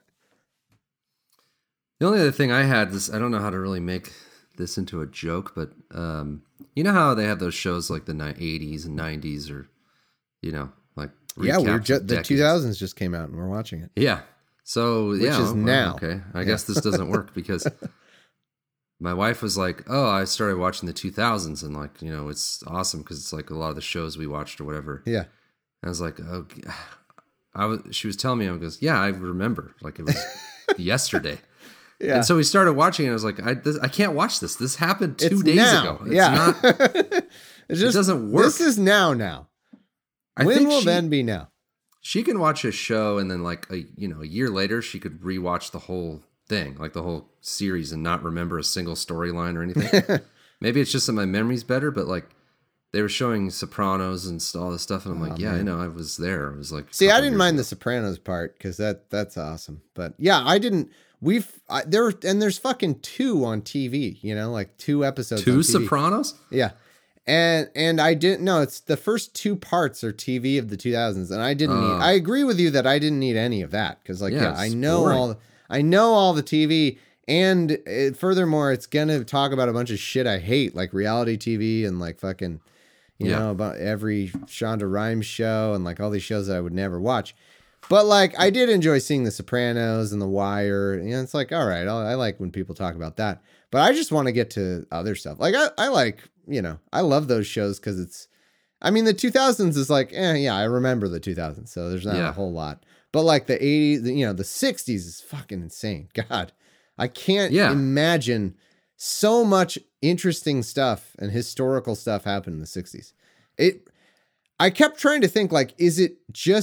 Speaker 2: only other thing I had is, I don't know how to really make this into a joke, but you know how they have those shows like the 80s and 90s, or like
Speaker 3: the 2000s just came out and we're watching it.
Speaker 2: So
Speaker 3: which is now.
Speaker 2: Okay, I guess this doesn't work because my wife was like, oh, I started watching the 2000s and like it's awesome because it's like a lot of the shows we watched or whatever.
Speaker 3: And
Speaker 2: I was like, oh, she was telling me, I goes, yeah, I remember, like it was yesterday. And so we started watching it. I was like, I can't watch this. This happened 2 days ago. It's not. It doesn't work.
Speaker 3: This is now. When will then be now?
Speaker 2: She can watch a show and then like a year later she could rewatch the whole thing, like the whole series, and not remember a single storyline or anything. Maybe it's just that my memory's better, but like they were showing Sopranos and all this stuff, and I'm like, I know, I was there. I was like,
Speaker 3: see, I didn't mind the Sopranos part because that's awesome. But yeah, I didn't. There's fucking 2 on TV, like 2 episodes.
Speaker 2: 2
Speaker 3: on TV.
Speaker 2: Sopranos?
Speaker 3: Yeah. And I didn't know, it's the first 2 parts are TV of the 2000s. And I didn't need, I agree with you that I didn't need any of that. Cause like, I know all the TV, and furthermore, it's going to talk about a bunch of shit I hate, like reality TV and like fucking, about every Shonda Rhimes show and like all these shows that I would never watch. But like, I did enjoy seeing The Sopranos and The Wire. It's like, all right, I like when people talk about that. But I just want to get to other stuff. Like I like, I love those shows because it's, I mean, the 2000s is like, yeah, I remember the 2000s, so there's not a whole lot. But like the 80s, the 60s is fucking insane. God, I can't imagine so much interesting stuff and historical stuff happened in the 60s. I kept trying to think, like, is it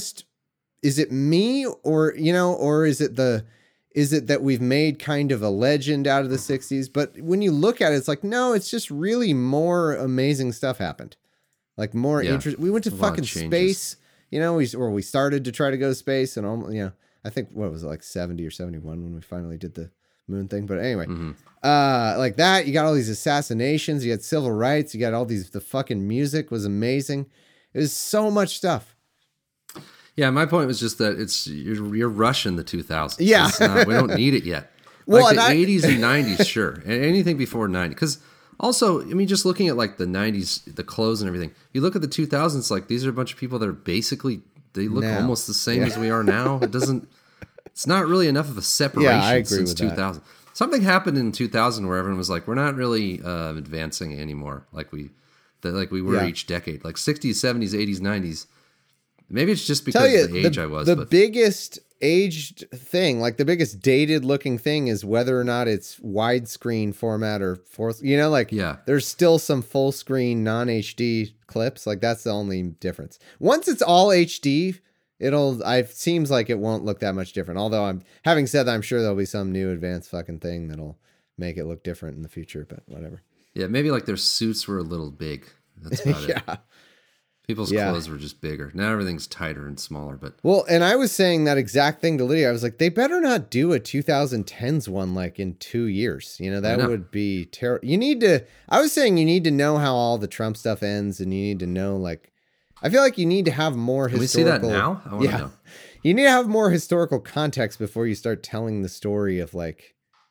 Speaker 3: me or is it that we've made kind of a legend out of the 60s? But when you look at it, it's like, no, it's just really more amazing stuff happened. Like more interest. We went to fucking space, we started to try to go to space and I think what was it, like 70 or 71 when we finally did the moon thing. But anyway, like that, you got all these assassinations, you had civil rights, you got all the fucking music was amazing. It was so much stuff.
Speaker 2: Yeah, my point was just that you're rushing the 2000s.
Speaker 3: Yeah.
Speaker 2: We don't need it yet. Like the 80s and 90s, sure. And anything before 90. Because also, I mean, just looking at like the 90s, the clothes and everything, you look at the 2000s, like these are a bunch of people that are basically, they look almost the same as we are now. It's not really enough of a separation since 2000. That. Something happened in 2000 where everyone was like, we're not really advancing anymore like we were each decade. Like 60s, 70s, 80s, 90s. Maybe it's just because of the age I was.
Speaker 3: Biggest aged thing, like the biggest dated looking thing is whether or not it's widescreen format or there's still some full screen non-HD clips. Like that's the only difference. Once it's all HD, seems like it won't look that much different. Although having said that, I'm sure there'll be some new advanced fucking thing that'll make it look different in the future, but whatever.
Speaker 2: Yeah. Maybe like their suits were a little big. That's about it. People's clothes were just bigger. Now everything's tighter and smaller. But
Speaker 3: and I was saying that exact thing to Lydia. I was like, they better not do a 2010s one like in 2 years. That would be terrible. I was saying you need to know how all the Trump stuff ends, and you need to know, like, I feel like you need to have more historical.
Speaker 2: Can we see that now? I want to know.
Speaker 3: You need to have more historical context before you start telling the story of like,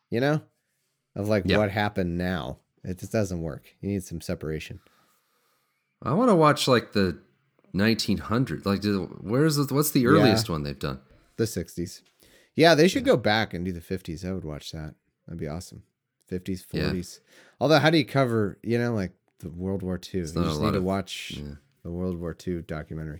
Speaker 3: what happened now. It just doesn't work. You need some separation.
Speaker 2: I want to watch like the 1900s. Like, what's the earliest one they've done?
Speaker 3: The 60s. Yeah, they should go back and do the 50s. I would watch that. That'd be awesome. 50s, 40s. Although, how do you cover, like the World War II? You just need to watch the World War II documentary.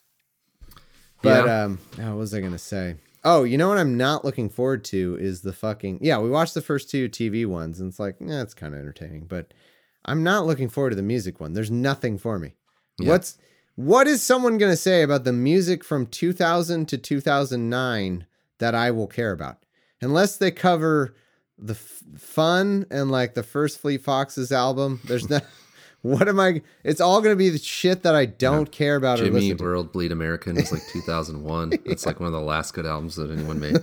Speaker 3: But what was I going to say? Oh, you know what I'm not looking forward to is the fucking... Yeah, we watched the first 2 TV ones, and it's like, it's kind of entertaining, but... I'm not looking forward to the music one. There's nothing for me. Yeah. What is someone going to say about the music from 2000 to 2009 that I will care about? Unless they cover the Fun and like the first Fleet Foxes album, there's not... It's all going to be the shit that I don't care about or listen to.
Speaker 2: Jimmy World Bleed American is like 2001. It's like one of the last good albums that anyone made.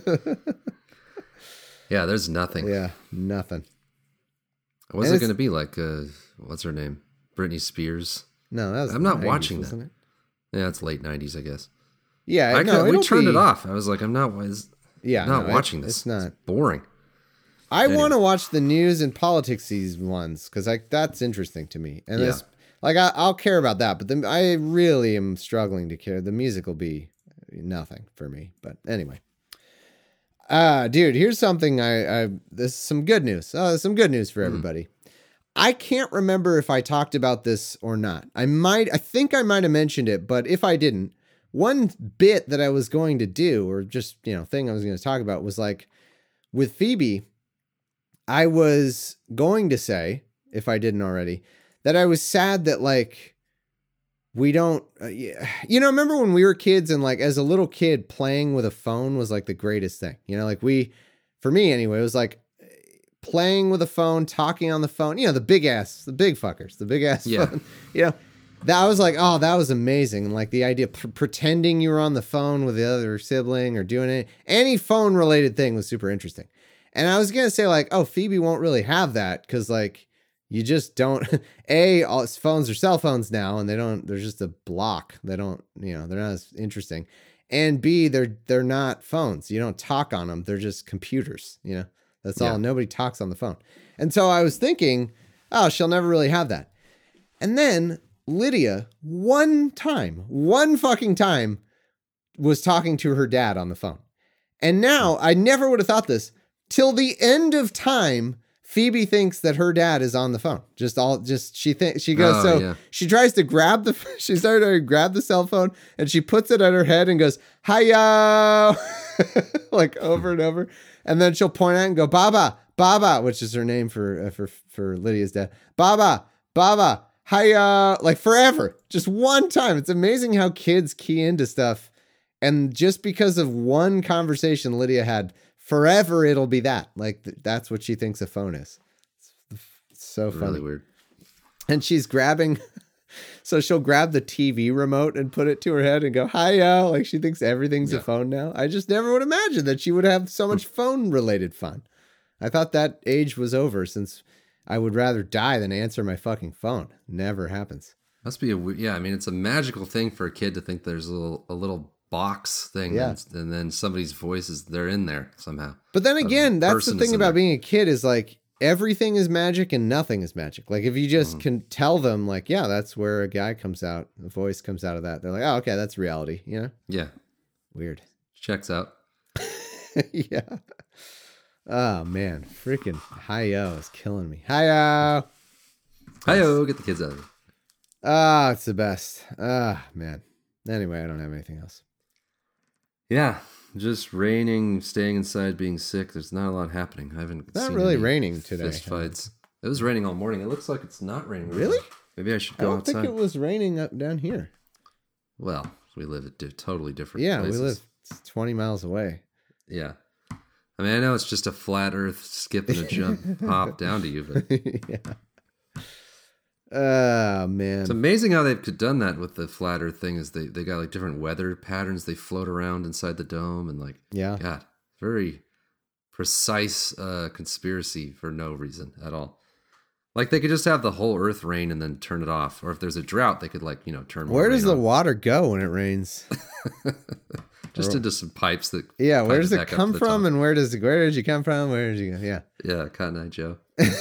Speaker 2: Yeah, there's nothing.
Speaker 3: Yeah, nothing.
Speaker 2: What's it going to be like? What's her name? Britney Spears?
Speaker 3: No,
Speaker 2: I'm not
Speaker 3: 90s,
Speaker 2: watching
Speaker 3: wasn't
Speaker 2: that.
Speaker 3: It?
Speaker 2: Yeah, it's late 90s, I guess.
Speaker 3: Yeah,
Speaker 2: we turned it off. I was like, I'm not watching this.
Speaker 3: It's not.
Speaker 2: It's boring.
Speaker 3: I want to watch the news and politics ones because that's interesting to me. And I'll care about that, but I really am struggling to care. The music will be nothing for me. But anyway. Dude, here's something this is some good news. Some good news for everybody. I can't remember if I talked about this or not. I think I might have mentioned it, but if I didn't, one bit that I was going to do, or just, thing I was going to talk about was like with Phoebe, I was going to say, if I didn't already, that I was sad that like, we don't, remember when we were kids and like as a little kid playing with a phone was like the greatest thing, for me anyway, it was like playing with a phone, talking on the phone, the big ass phone, that I was like, oh, that was amazing. And like the idea of pretending you were on the phone with the other sibling or doing any phone related thing was super interesting. And I was going to say like, oh, Phoebe won't really have that. Cause like, you just don't, all phones are cell phones now and they're just a block. They don't, they're not as interesting. And B, they're not phones. You don't talk on them. They're just computers, that's all. Nobody talks on the phone. And so I was thinking, oh, she'll never really have that. And then Lydia, one fucking time was talking to her dad on the phone. And now I never would have thought this till the end of time. Phoebe thinks that her dad is on the phone. She goes, she tries to grab she started to grab the cell phone and she puts it at her head and goes, "Hiya," like over and over. And then she'll point out and go, Baba, which is her name for Lydia's dad. Baba, hiya, like forever, just one time. It's amazing how kids key into stuff. And just because of one conversation Lydia had, forever it'll be that. Like that's what she thinks a phone is. It's so funny.
Speaker 2: Really weird.
Speaker 3: And she's grabbing, so she'll grab the TV remote and put it to her head and go, "Hiya!" Like she thinks everything's a phone now. I just never would imagine that she would have so much phone-related fun. I thought that age was over since I would rather die than answer my fucking phone. Never happens.
Speaker 2: Must be I mean, it's a magical thing for a kid to think there's a little box thing, and then somebody's voice they're in there somehow.
Speaker 3: But then again, that's the thing about being a kid is like everything is magic and nothing is magic. Like if you just can tell them like, yeah, that's where a guy comes out, a voice comes out of that. They're like, oh, okay, that's reality, you know?
Speaker 2: Yeah.
Speaker 3: Weird.
Speaker 2: Checks out.
Speaker 3: Yeah. Oh man, freaking Hi-Yo is killing me. Hi-Yo.
Speaker 2: Hi-Yo, get the kids out of here.
Speaker 3: Ah, it's the best. Ah, man. Anyway, I don't have anything else.
Speaker 2: Yeah, just raining, staying inside, being sick. There's not a lot happening. I haven't
Speaker 3: not
Speaker 2: seen
Speaker 3: really
Speaker 2: any
Speaker 3: raining today.
Speaker 2: Fist fights. It was raining all morning. It looks like it's not raining.
Speaker 3: Really?
Speaker 2: Maybe I should go outside.
Speaker 3: I don't think it was raining up down here.
Speaker 2: Well, we live at totally different places.
Speaker 3: We live 20 miles away.
Speaker 2: Yeah. I mean, I know it's just a flat earth skip and a jump pop down to you, but
Speaker 3: yeah. Oh, man.
Speaker 2: It's amazing how they've done that with the flat earth thing is they got like different weather patterns. They float around inside the dome and like, God, very precise conspiracy for no reason at all. Like they could just have the whole earth rain and then turn it off. Or if there's a drought, they could like, turn
Speaker 3: Where does the water go when it rains?
Speaker 2: Just into some pipes that.
Speaker 3: Yeah. Where does it come from? And where did you come from? Where did you go? Yeah.
Speaker 2: Yeah. Cotton Eye Joe.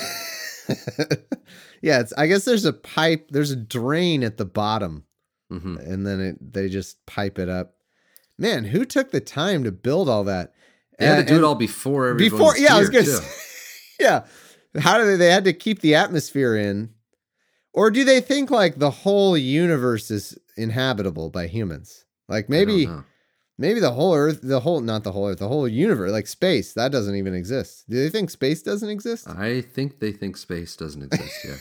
Speaker 3: Yeah, I guess there's a pipe, there's a drain at the bottom,
Speaker 2: and
Speaker 3: then they just pipe it up. Man, who took the time to build all that?
Speaker 2: They had to do it all before everyone.
Speaker 3: I was gonna say, yeah. How do they had to keep the atmosphere in, or do they think like the whole universe is inhabitable by humans? Like maybe the whole Earth, the whole universe, like space, that doesn't even exist. Do they think space doesn't exist?
Speaker 2: I think they think space doesn't exist, yeah.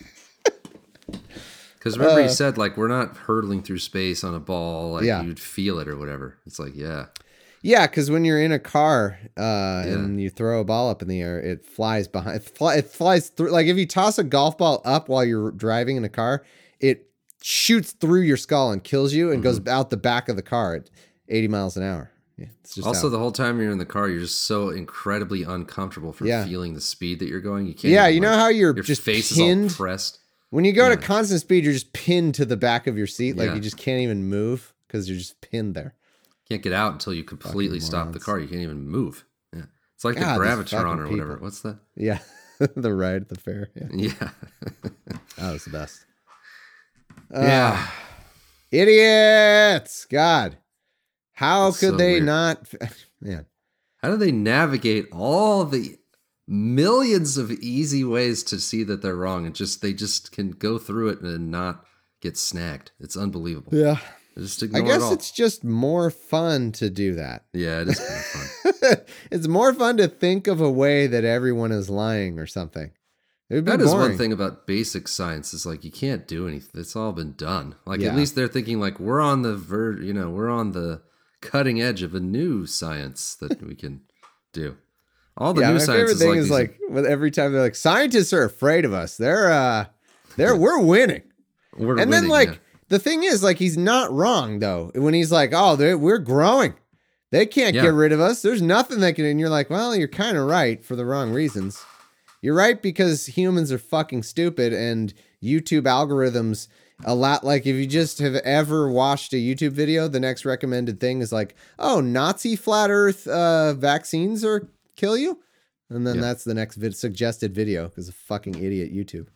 Speaker 2: Because remember he said, like, we're not hurtling through space on a ball, like you'd feel it or whatever. It's like, yeah.
Speaker 3: Yeah, because when you're in a car and you throw a ball up in the air, it flies behind. It flies through. Like if you toss a golf ball up while you're driving in a car, it shoots through your skull and kills you and goes out the back of the car at 80 miles an hour. Yeah, it's just
Speaker 2: also, the whole time you're in the car, you're just so incredibly uncomfortable for feeling the speed that you're going. You can't.
Speaker 3: Yeah, you know how your
Speaker 2: just face
Speaker 3: pinned,
Speaker 2: is all pressed.
Speaker 3: When you go to constant speed, you're just pinned to the back of your seat. Like you just can't even move because you're just pinned there.
Speaker 2: Can't get out until you completely stop the car. You can't even move. Yeah, it's like the Gravitron or whatever. What's that?
Speaker 3: Yeah, the ride at the fair.
Speaker 2: Yeah.
Speaker 3: That was the best.
Speaker 2: Yeah.
Speaker 3: Idiots! God, how could they not? Man,
Speaker 2: how do they navigate all the millions of easy ways to see that they're wrong and they just can go through it and not get snagged? It's unbelievable.
Speaker 3: Yeah.
Speaker 2: Just ignore
Speaker 3: I guess
Speaker 2: it all.
Speaker 3: it's just more fun to do that.
Speaker 2: Yeah, it is kind of fun.
Speaker 3: It's more fun to think of a way that everyone is lying or something.
Speaker 2: That is one thing about basic science is like you can't do anything. It's all been done. Like at least they're thinking like we're on the we're on the cutting edge of a new science that we can do. All the new science is
Speaker 3: thing is like every time they're like scientists are afraid of us. We're winning.
Speaker 2: We're winning,
Speaker 3: then the thing is like he's not wrong though when he's like, oh, we're growing. They can't get rid of us. There's nothing they can. And you're like, well, you're kind of right for the wrong reasons. You're right because humans are fucking stupid and YouTube algorithms a lot. Like if you just have ever watched a YouTube video, the next recommended thing is like, oh, Nazi flat earth vaccines or kill you. And then that's the next suggested video because of fucking idiot YouTube.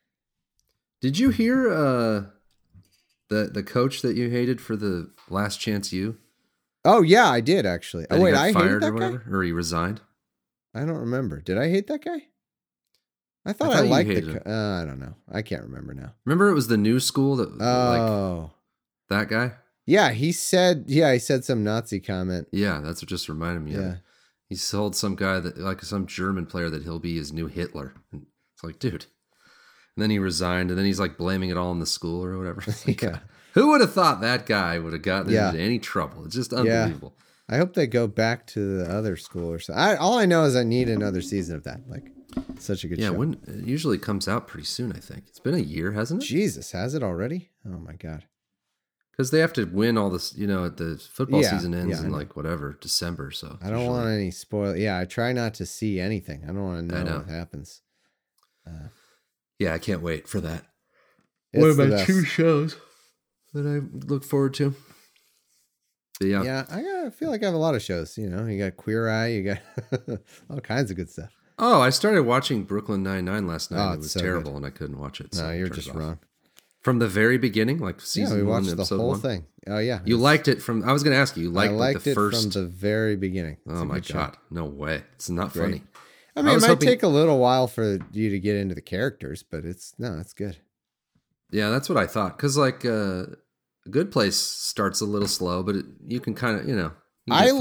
Speaker 2: Did you hear the coach that you hated for the Last Chance U?
Speaker 3: Oh yeah, I did actually.
Speaker 2: That I
Speaker 3: hated that
Speaker 2: or whatever,
Speaker 3: guy?
Speaker 2: or he resigned.
Speaker 3: I don't remember. Did I hate that guy? I thought I liked the. I don't know. I can't remember now.
Speaker 2: Remember, it was the new school that.
Speaker 3: Oh,
Speaker 2: that guy.
Speaker 3: Yeah, he said. Yeah, he said some Nazi comment.
Speaker 2: Yeah, that's what just reminded me of it. He told some guy that, like some German player, that he'll be his new Hitler. And it's like, dude. And then he resigned, and then he's like blaming it all on the school or whatever. Like, who would have thought that guy would have gotten into any trouble? It's just unbelievable.
Speaker 3: I hope they go back to the other school or something. All I know is I need another season of that. Like, such a good show.
Speaker 2: Yeah, it usually comes out pretty soon, I think. It's been a year, hasn't it?
Speaker 3: Jesus, has it already? Oh, my God.
Speaker 2: Because they have to win all this, the football season ends in like whatever, December. So
Speaker 3: I don't want any spoil. Yeah, I try not to see anything. I don't want to know what happens.
Speaker 2: Yeah, I can't wait for that. One of my 2 shows that I look forward to. But
Speaker 3: yeah, I feel like I have a lot of shows. You got Queer Eye, you got all kinds of good stuff.
Speaker 2: Oh, I started watching Brooklyn Nine-Nine last night. It was
Speaker 3: so
Speaker 2: terrible, and I couldn't watch it.
Speaker 3: No, you're just wrong.
Speaker 2: From the very beginning, like season 1,
Speaker 3: we watched
Speaker 2: episode
Speaker 3: the whole
Speaker 2: 1?
Speaker 3: Thing. Oh, yeah.
Speaker 2: You liked it from... I was going to ask you. You liked the first...
Speaker 3: from the very beginning.
Speaker 2: Oh, my God. No way. It's not funny.
Speaker 3: I mean, it might take a little while for you to get into the characters, but it's good.
Speaker 2: Yeah, that's what I thought. Because, like, Good Place starts a little slow, but you can kind of,
Speaker 3: I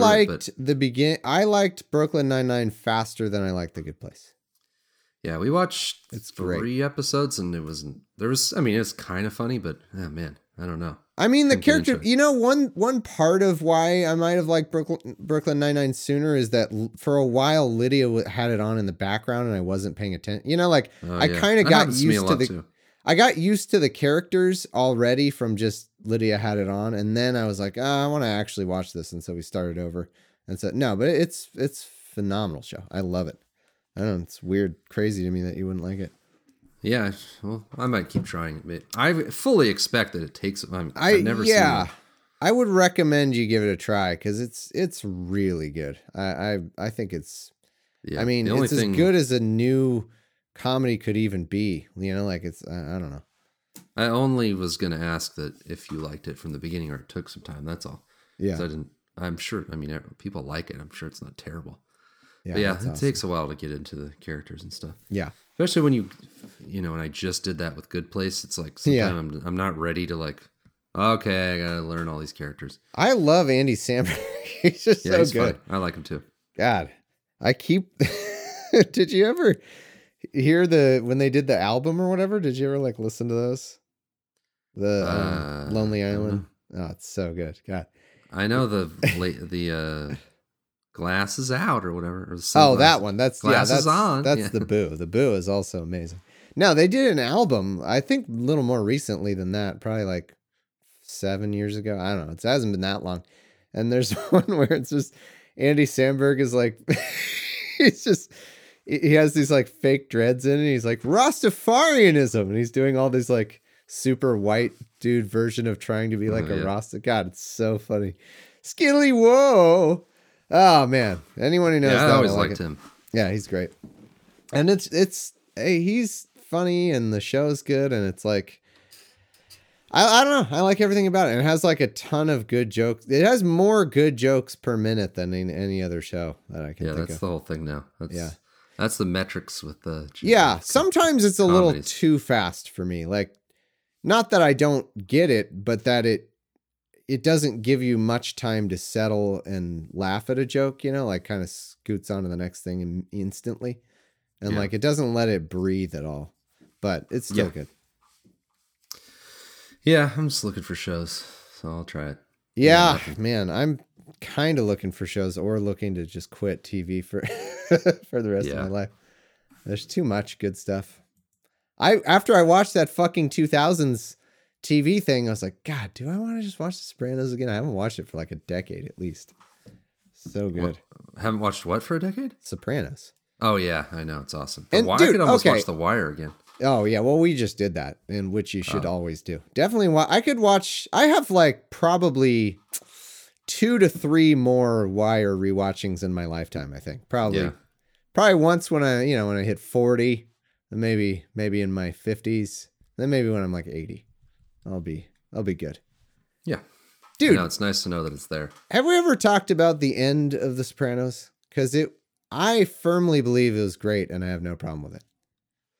Speaker 3: liked Brooklyn Nine-Nine faster than I liked The Good Place.
Speaker 2: Yeah, we watched 3 episodes, and it's kind of funny, but man, I don't know.
Speaker 3: I mean, the character, one part of why I might have liked Brooklyn Nine-Nine sooner is that for a while Lydia had it on in the background and I wasn't paying attention. I kind of got used to I got used to the characters already from just Lydia had it on, and then I was like, I want to actually watch this, and so we started over and said no, but it's phenomenal show. I love it. I don't know, it's weird, crazy to me that you wouldn't like it.
Speaker 2: Yeah, well, I might keep trying it. I fully expect that it takes. I've never seen it.
Speaker 3: I would recommend you give it a try because it's really good. I think it's. Yeah, I mean, it's as good as a new comedy could even be. It's. I don't know.
Speaker 2: I only was going to ask that if you liked it from the beginning or it took some time. That's all. Yeah. I'm sure. I mean, people like it. I'm sure it's not terrible. Yeah, it takes a while to get into the characters and stuff.
Speaker 3: Yeah.
Speaker 2: Especially when when I just did that with Good Place, it's like sometimes I'm not ready to okay, I gotta learn all these characters.
Speaker 3: I love Andy Samberg. He's just so good.
Speaker 2: Fun. I like him too.
Speaker 3: God, I keep. Did you ever hear when they did the album or whatever? Did you ever listen to those? The Lonely Island. Oh, it's so good. God,
Speaker 2: I know the Glasses Out or whatever.
Speaker 3: Or that one. That's
Speaker 2: Glasses On.
Speaker 3: That's The Boo. The Boo is also amazing. No, they did an album, I think a little more recently than that, probably 7 years ago. I don't know. It hasn't been that long. And there's one where it's just Andy Samberg is he has these fake dreads in it. He's like Rastafarianism. And he's doing all these super white dude version of trying to be a Rasta. God, it's so funny. Skilly whoa. Oh man, anyone who knows that,
Speaker 2: I always liked him.
Speaker 3: Yeah, he's great, and he's funny, and the show's good, and it's I don't know, I like everything about it. It has a ton of good jokes. It has more good jokes per minute than in any other show that I can think of. Yeah,
Speaker 2: that's the whole thing now. That's the metrics with the.
Speaker 3: Yeah, sometimes it's a little too fast for me. Not that I don't get it, but that it doesn't give you much time to settle and laugh at a joke, kind of scoots on to the next thing instantly. And it doesn't let it breathe at all, but it's still good. Yeah.
Speaker 2: I'm just looking for shows, so I'll try it.
Speaker 3: Yeah, man, I'm kind of looking for shows or looking to just quit TV for the rest of my life. There's too much good stuff. After I watched that fucking 2000s TV thing, I was like, God, do I want to just watch The Sopranos again? I haven't watched it for a decade at least. So good.
Speaker 2: Haven't watched what for a decade?
Speaker 3: Sopranos.
Speaker 2: Oh yeah, I know, it's awesome. I could almost watch The Wire again.
Speaker 3: Oh yeah, well we just did that, and which you should always do. Definitely, I could watch. I have probably 2 to 3 more Wire rewatchings in my lifetime. I think probably once when I hit 40, and maybe in my 50s, then maybe when I'm 80. I'll be good.
Speaker 2: Yeah.
Speaker 3: Dude.
Speaker 2: It's nice to know that it's there.
Speaker 3: Have we ever talked about the end of The Sopranos? Because I firmly believe it was great and I have no problem with it.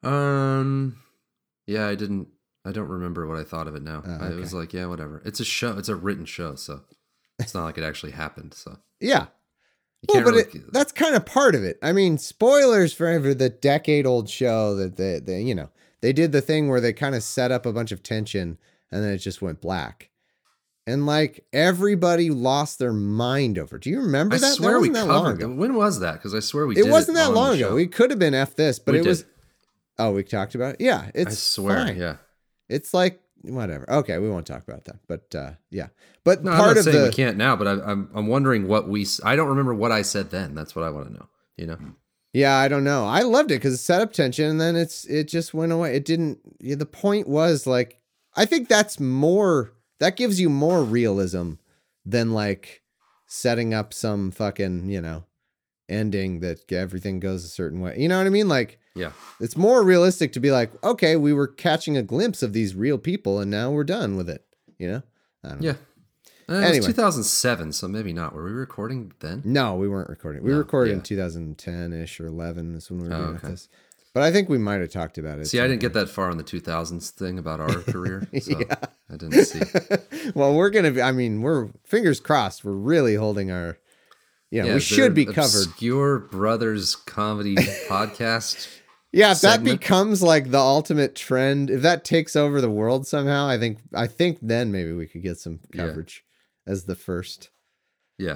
Speaker 2: Yeah, I don't remember what I thought of it now.
Speaker 3: Oh, okay.
Speaker 2: It was like, yeah, whatever. It's a show. It's a written show, so it's not like it actually happened. So
Speaker 3: yeah.
Speaker 2: you can't really.
Speaker 3: That's kind of part of it. I mean, spoilers for the decade-old show that they did the thing where they kind of set up a bunch of tension and then it just went black. And like everybody lost their mind over. Do you remember that?
Speaker 2: I swear we
Speaker 3: that long
Speaker 2: covered.
Speaker 3: ago.
Speaker 2: When was that? Because I swear we did.
Speaker 3: It wasn't that
Speaker 2: on
Speaker 3: long
Speaker 2: the
Speaker 3: ago.
Speaker 2: show.
Speaker 3: We could have been F this, but
Speaker 2: We
Speaker 3: it was.
Speaker 2: did.
Speaker 3: Oh, we talked about it. Yeah, it's.
Speaker 2: I swear.
Speaker 3: fine.
Speaker 2: Yeah.
Speaker 3: It's like whatever. Okay, we won't talk about that. But yeah. But
Speaker 2: No,
Speaker 3: part
Speaker 2: I'm not
Speaker 3: of
Speaker 2: saying
Speaker 3: the.
Speaker 2: we can't now, but I'm wondering what I don't remember what I said then. That's what I want to know. You know.
Speaker 3: Yeah, I don't know. I loved it because it set up tension, and then it just went away. It didn't. Yeah, the point was like, I think that's more. That gives you more realism than like setting up some fucking ending that everything goes a certain way. You know what I mean? Like,
Speaker 2: Yeah.
Speaker 3: it's more realistic to be like, okay, we were catching a glimpse of these real people, and now we're done with it. I don't know.
Speaker 2: Yeah. It
Speaker 3: Anyway.
Speaker 2: was 2007, so maybe not. Were we recording then?
Speaker 3: No, we weren't recording. We
Speaker 2: No,
Speaker 3: recorded in
Speaker 2: yeah.
Speaker 3: 2010-ish or 11 is when we were doing
Speaker 2: okay.
Speaker 3: this. But I think we might have talked about it.
Speaker 2: See, I didn't get that far on the 2000s thing about our career, so
Speaker 3: Yeah.
Speaker 2: I didn't see.
Speaker 3: Well, we're going to be, we're fingers crossed. We're really holding our, we should be covered.
Speaker 2: Obscure Brothers Comedy Podcast.
Speaker 3: Yeah, if
Speaker 2: segment.
Speaker 3: that becomes like the ultimate trend, if that takes over the world somehow, I think then maybe we could get some coverage as the first.
Speaker 2: Yeah.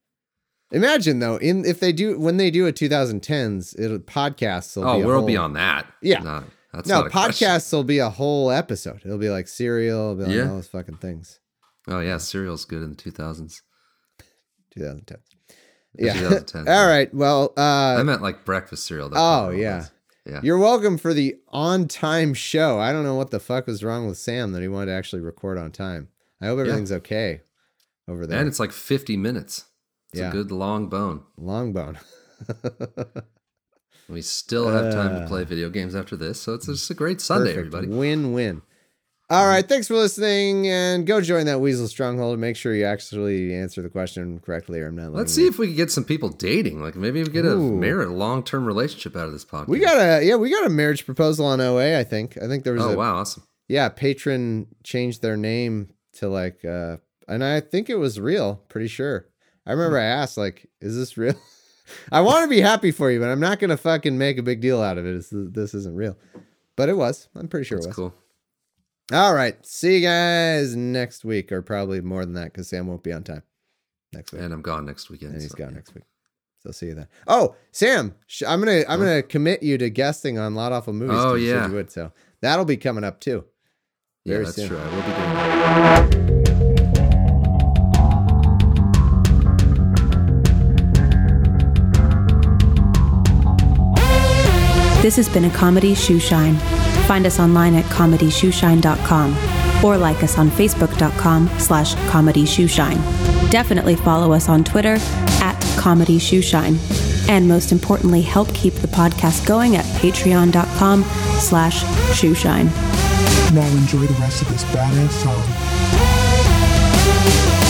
Speaker 3: Imagine though, when they do a 2010s, podcasts will be
Speaker 2: we'll be on that.
Speaker 3: Yeah.
Speaker 2: No, that's not a question.
Speaker 3: podcasts will be a whole episode. It'll be like Serial, it'll be like
Speaker 2: Yeah.
Speaker 3: all those fucking things.
Speaker 2: Oh yeah, Serial's good in the 2000s.
Speaker 3: 2010.
Speaker 2: The
Speaker 3: Yeah.
Speaker 2: 2010s.
Speaker 3: All right. Well,
Speaker 2: I meant like breakfast cereal. That's
Speaker 3: oh
Speaker 2: what it
Speaker 3: yeah.
Speaker 2: was. Yeah.
Speaker 3: You're welcome for the on-time show. I don't know what the fuck was wrong with Sam that he wanted to actually record on time. I hope everything's okay over there.
Speaker 2: And it's like 50 minutes. It's
Speaker 3: Yeah.
Speaker 2: a good long bone.
Speaker 3: Long bone.
Speaker 2: We still have time to play video games after this, so it's just a great Sunday,
Speaker 3: Perfect.
Speaker 2: everybody.
Speaker 3: Win-win. All right. Thanks for listening, and go join that Weasel Stronghold and make sure you actually answer the question correctly, or I'm not.
Speaker 2: Let's see if we can get some people dating. Like maybe we get a long-term relationship out of this podcast.
Speaker 3: We got a marriage proposal on OA. I think there was.
Speaker 2: Oh wow, awesome.
Speaker 3: Yeah, patron changed their name to like, and I think it was real. Pretty sure. I remember I asked like, "Is this real?" I want to be happy for you, but I'm not gonna fucking make a big deal out of it. This isn't real, but it was. I'm pretty sure it was.
Speaker 2: Cool.
Speaker 3: All right, see you guys next week, or probably more than that, because Sam won't be on time next week,
Speaker 2: And I'm gone next weekend.
Speaker 3: and he's
Speaker 2: so,
Speaker 3: gone
Speaker 2: yeah.
Speaker 3: next week. So see you then. Oh, Sam, I'm gonna commit you to guesting on Lot Awful Movies.
Speaker 2: Oh,
Speaker 3: 'cause you said
Speaker 2: yeah.
Speaker 3: you would, so that'll be coming up too.
Speaker 2: Yeah,
Speaker 3: Very
Speaker 2: that's
Speaker 3: soon.
Speaker 2: true. I will be doing that.
Speaker 4: This has been a Comedy Shoeshine. Find us online at comedyshoeshine.com or like us on facebook.com/comedyshoeshine. Definitely follow us on Twitter at Comedy Shoeshine. And most importantly, help keep the podcast going at patreon.com/shoeshine.
Speaker 1: Now enjoy the rest of this badass song.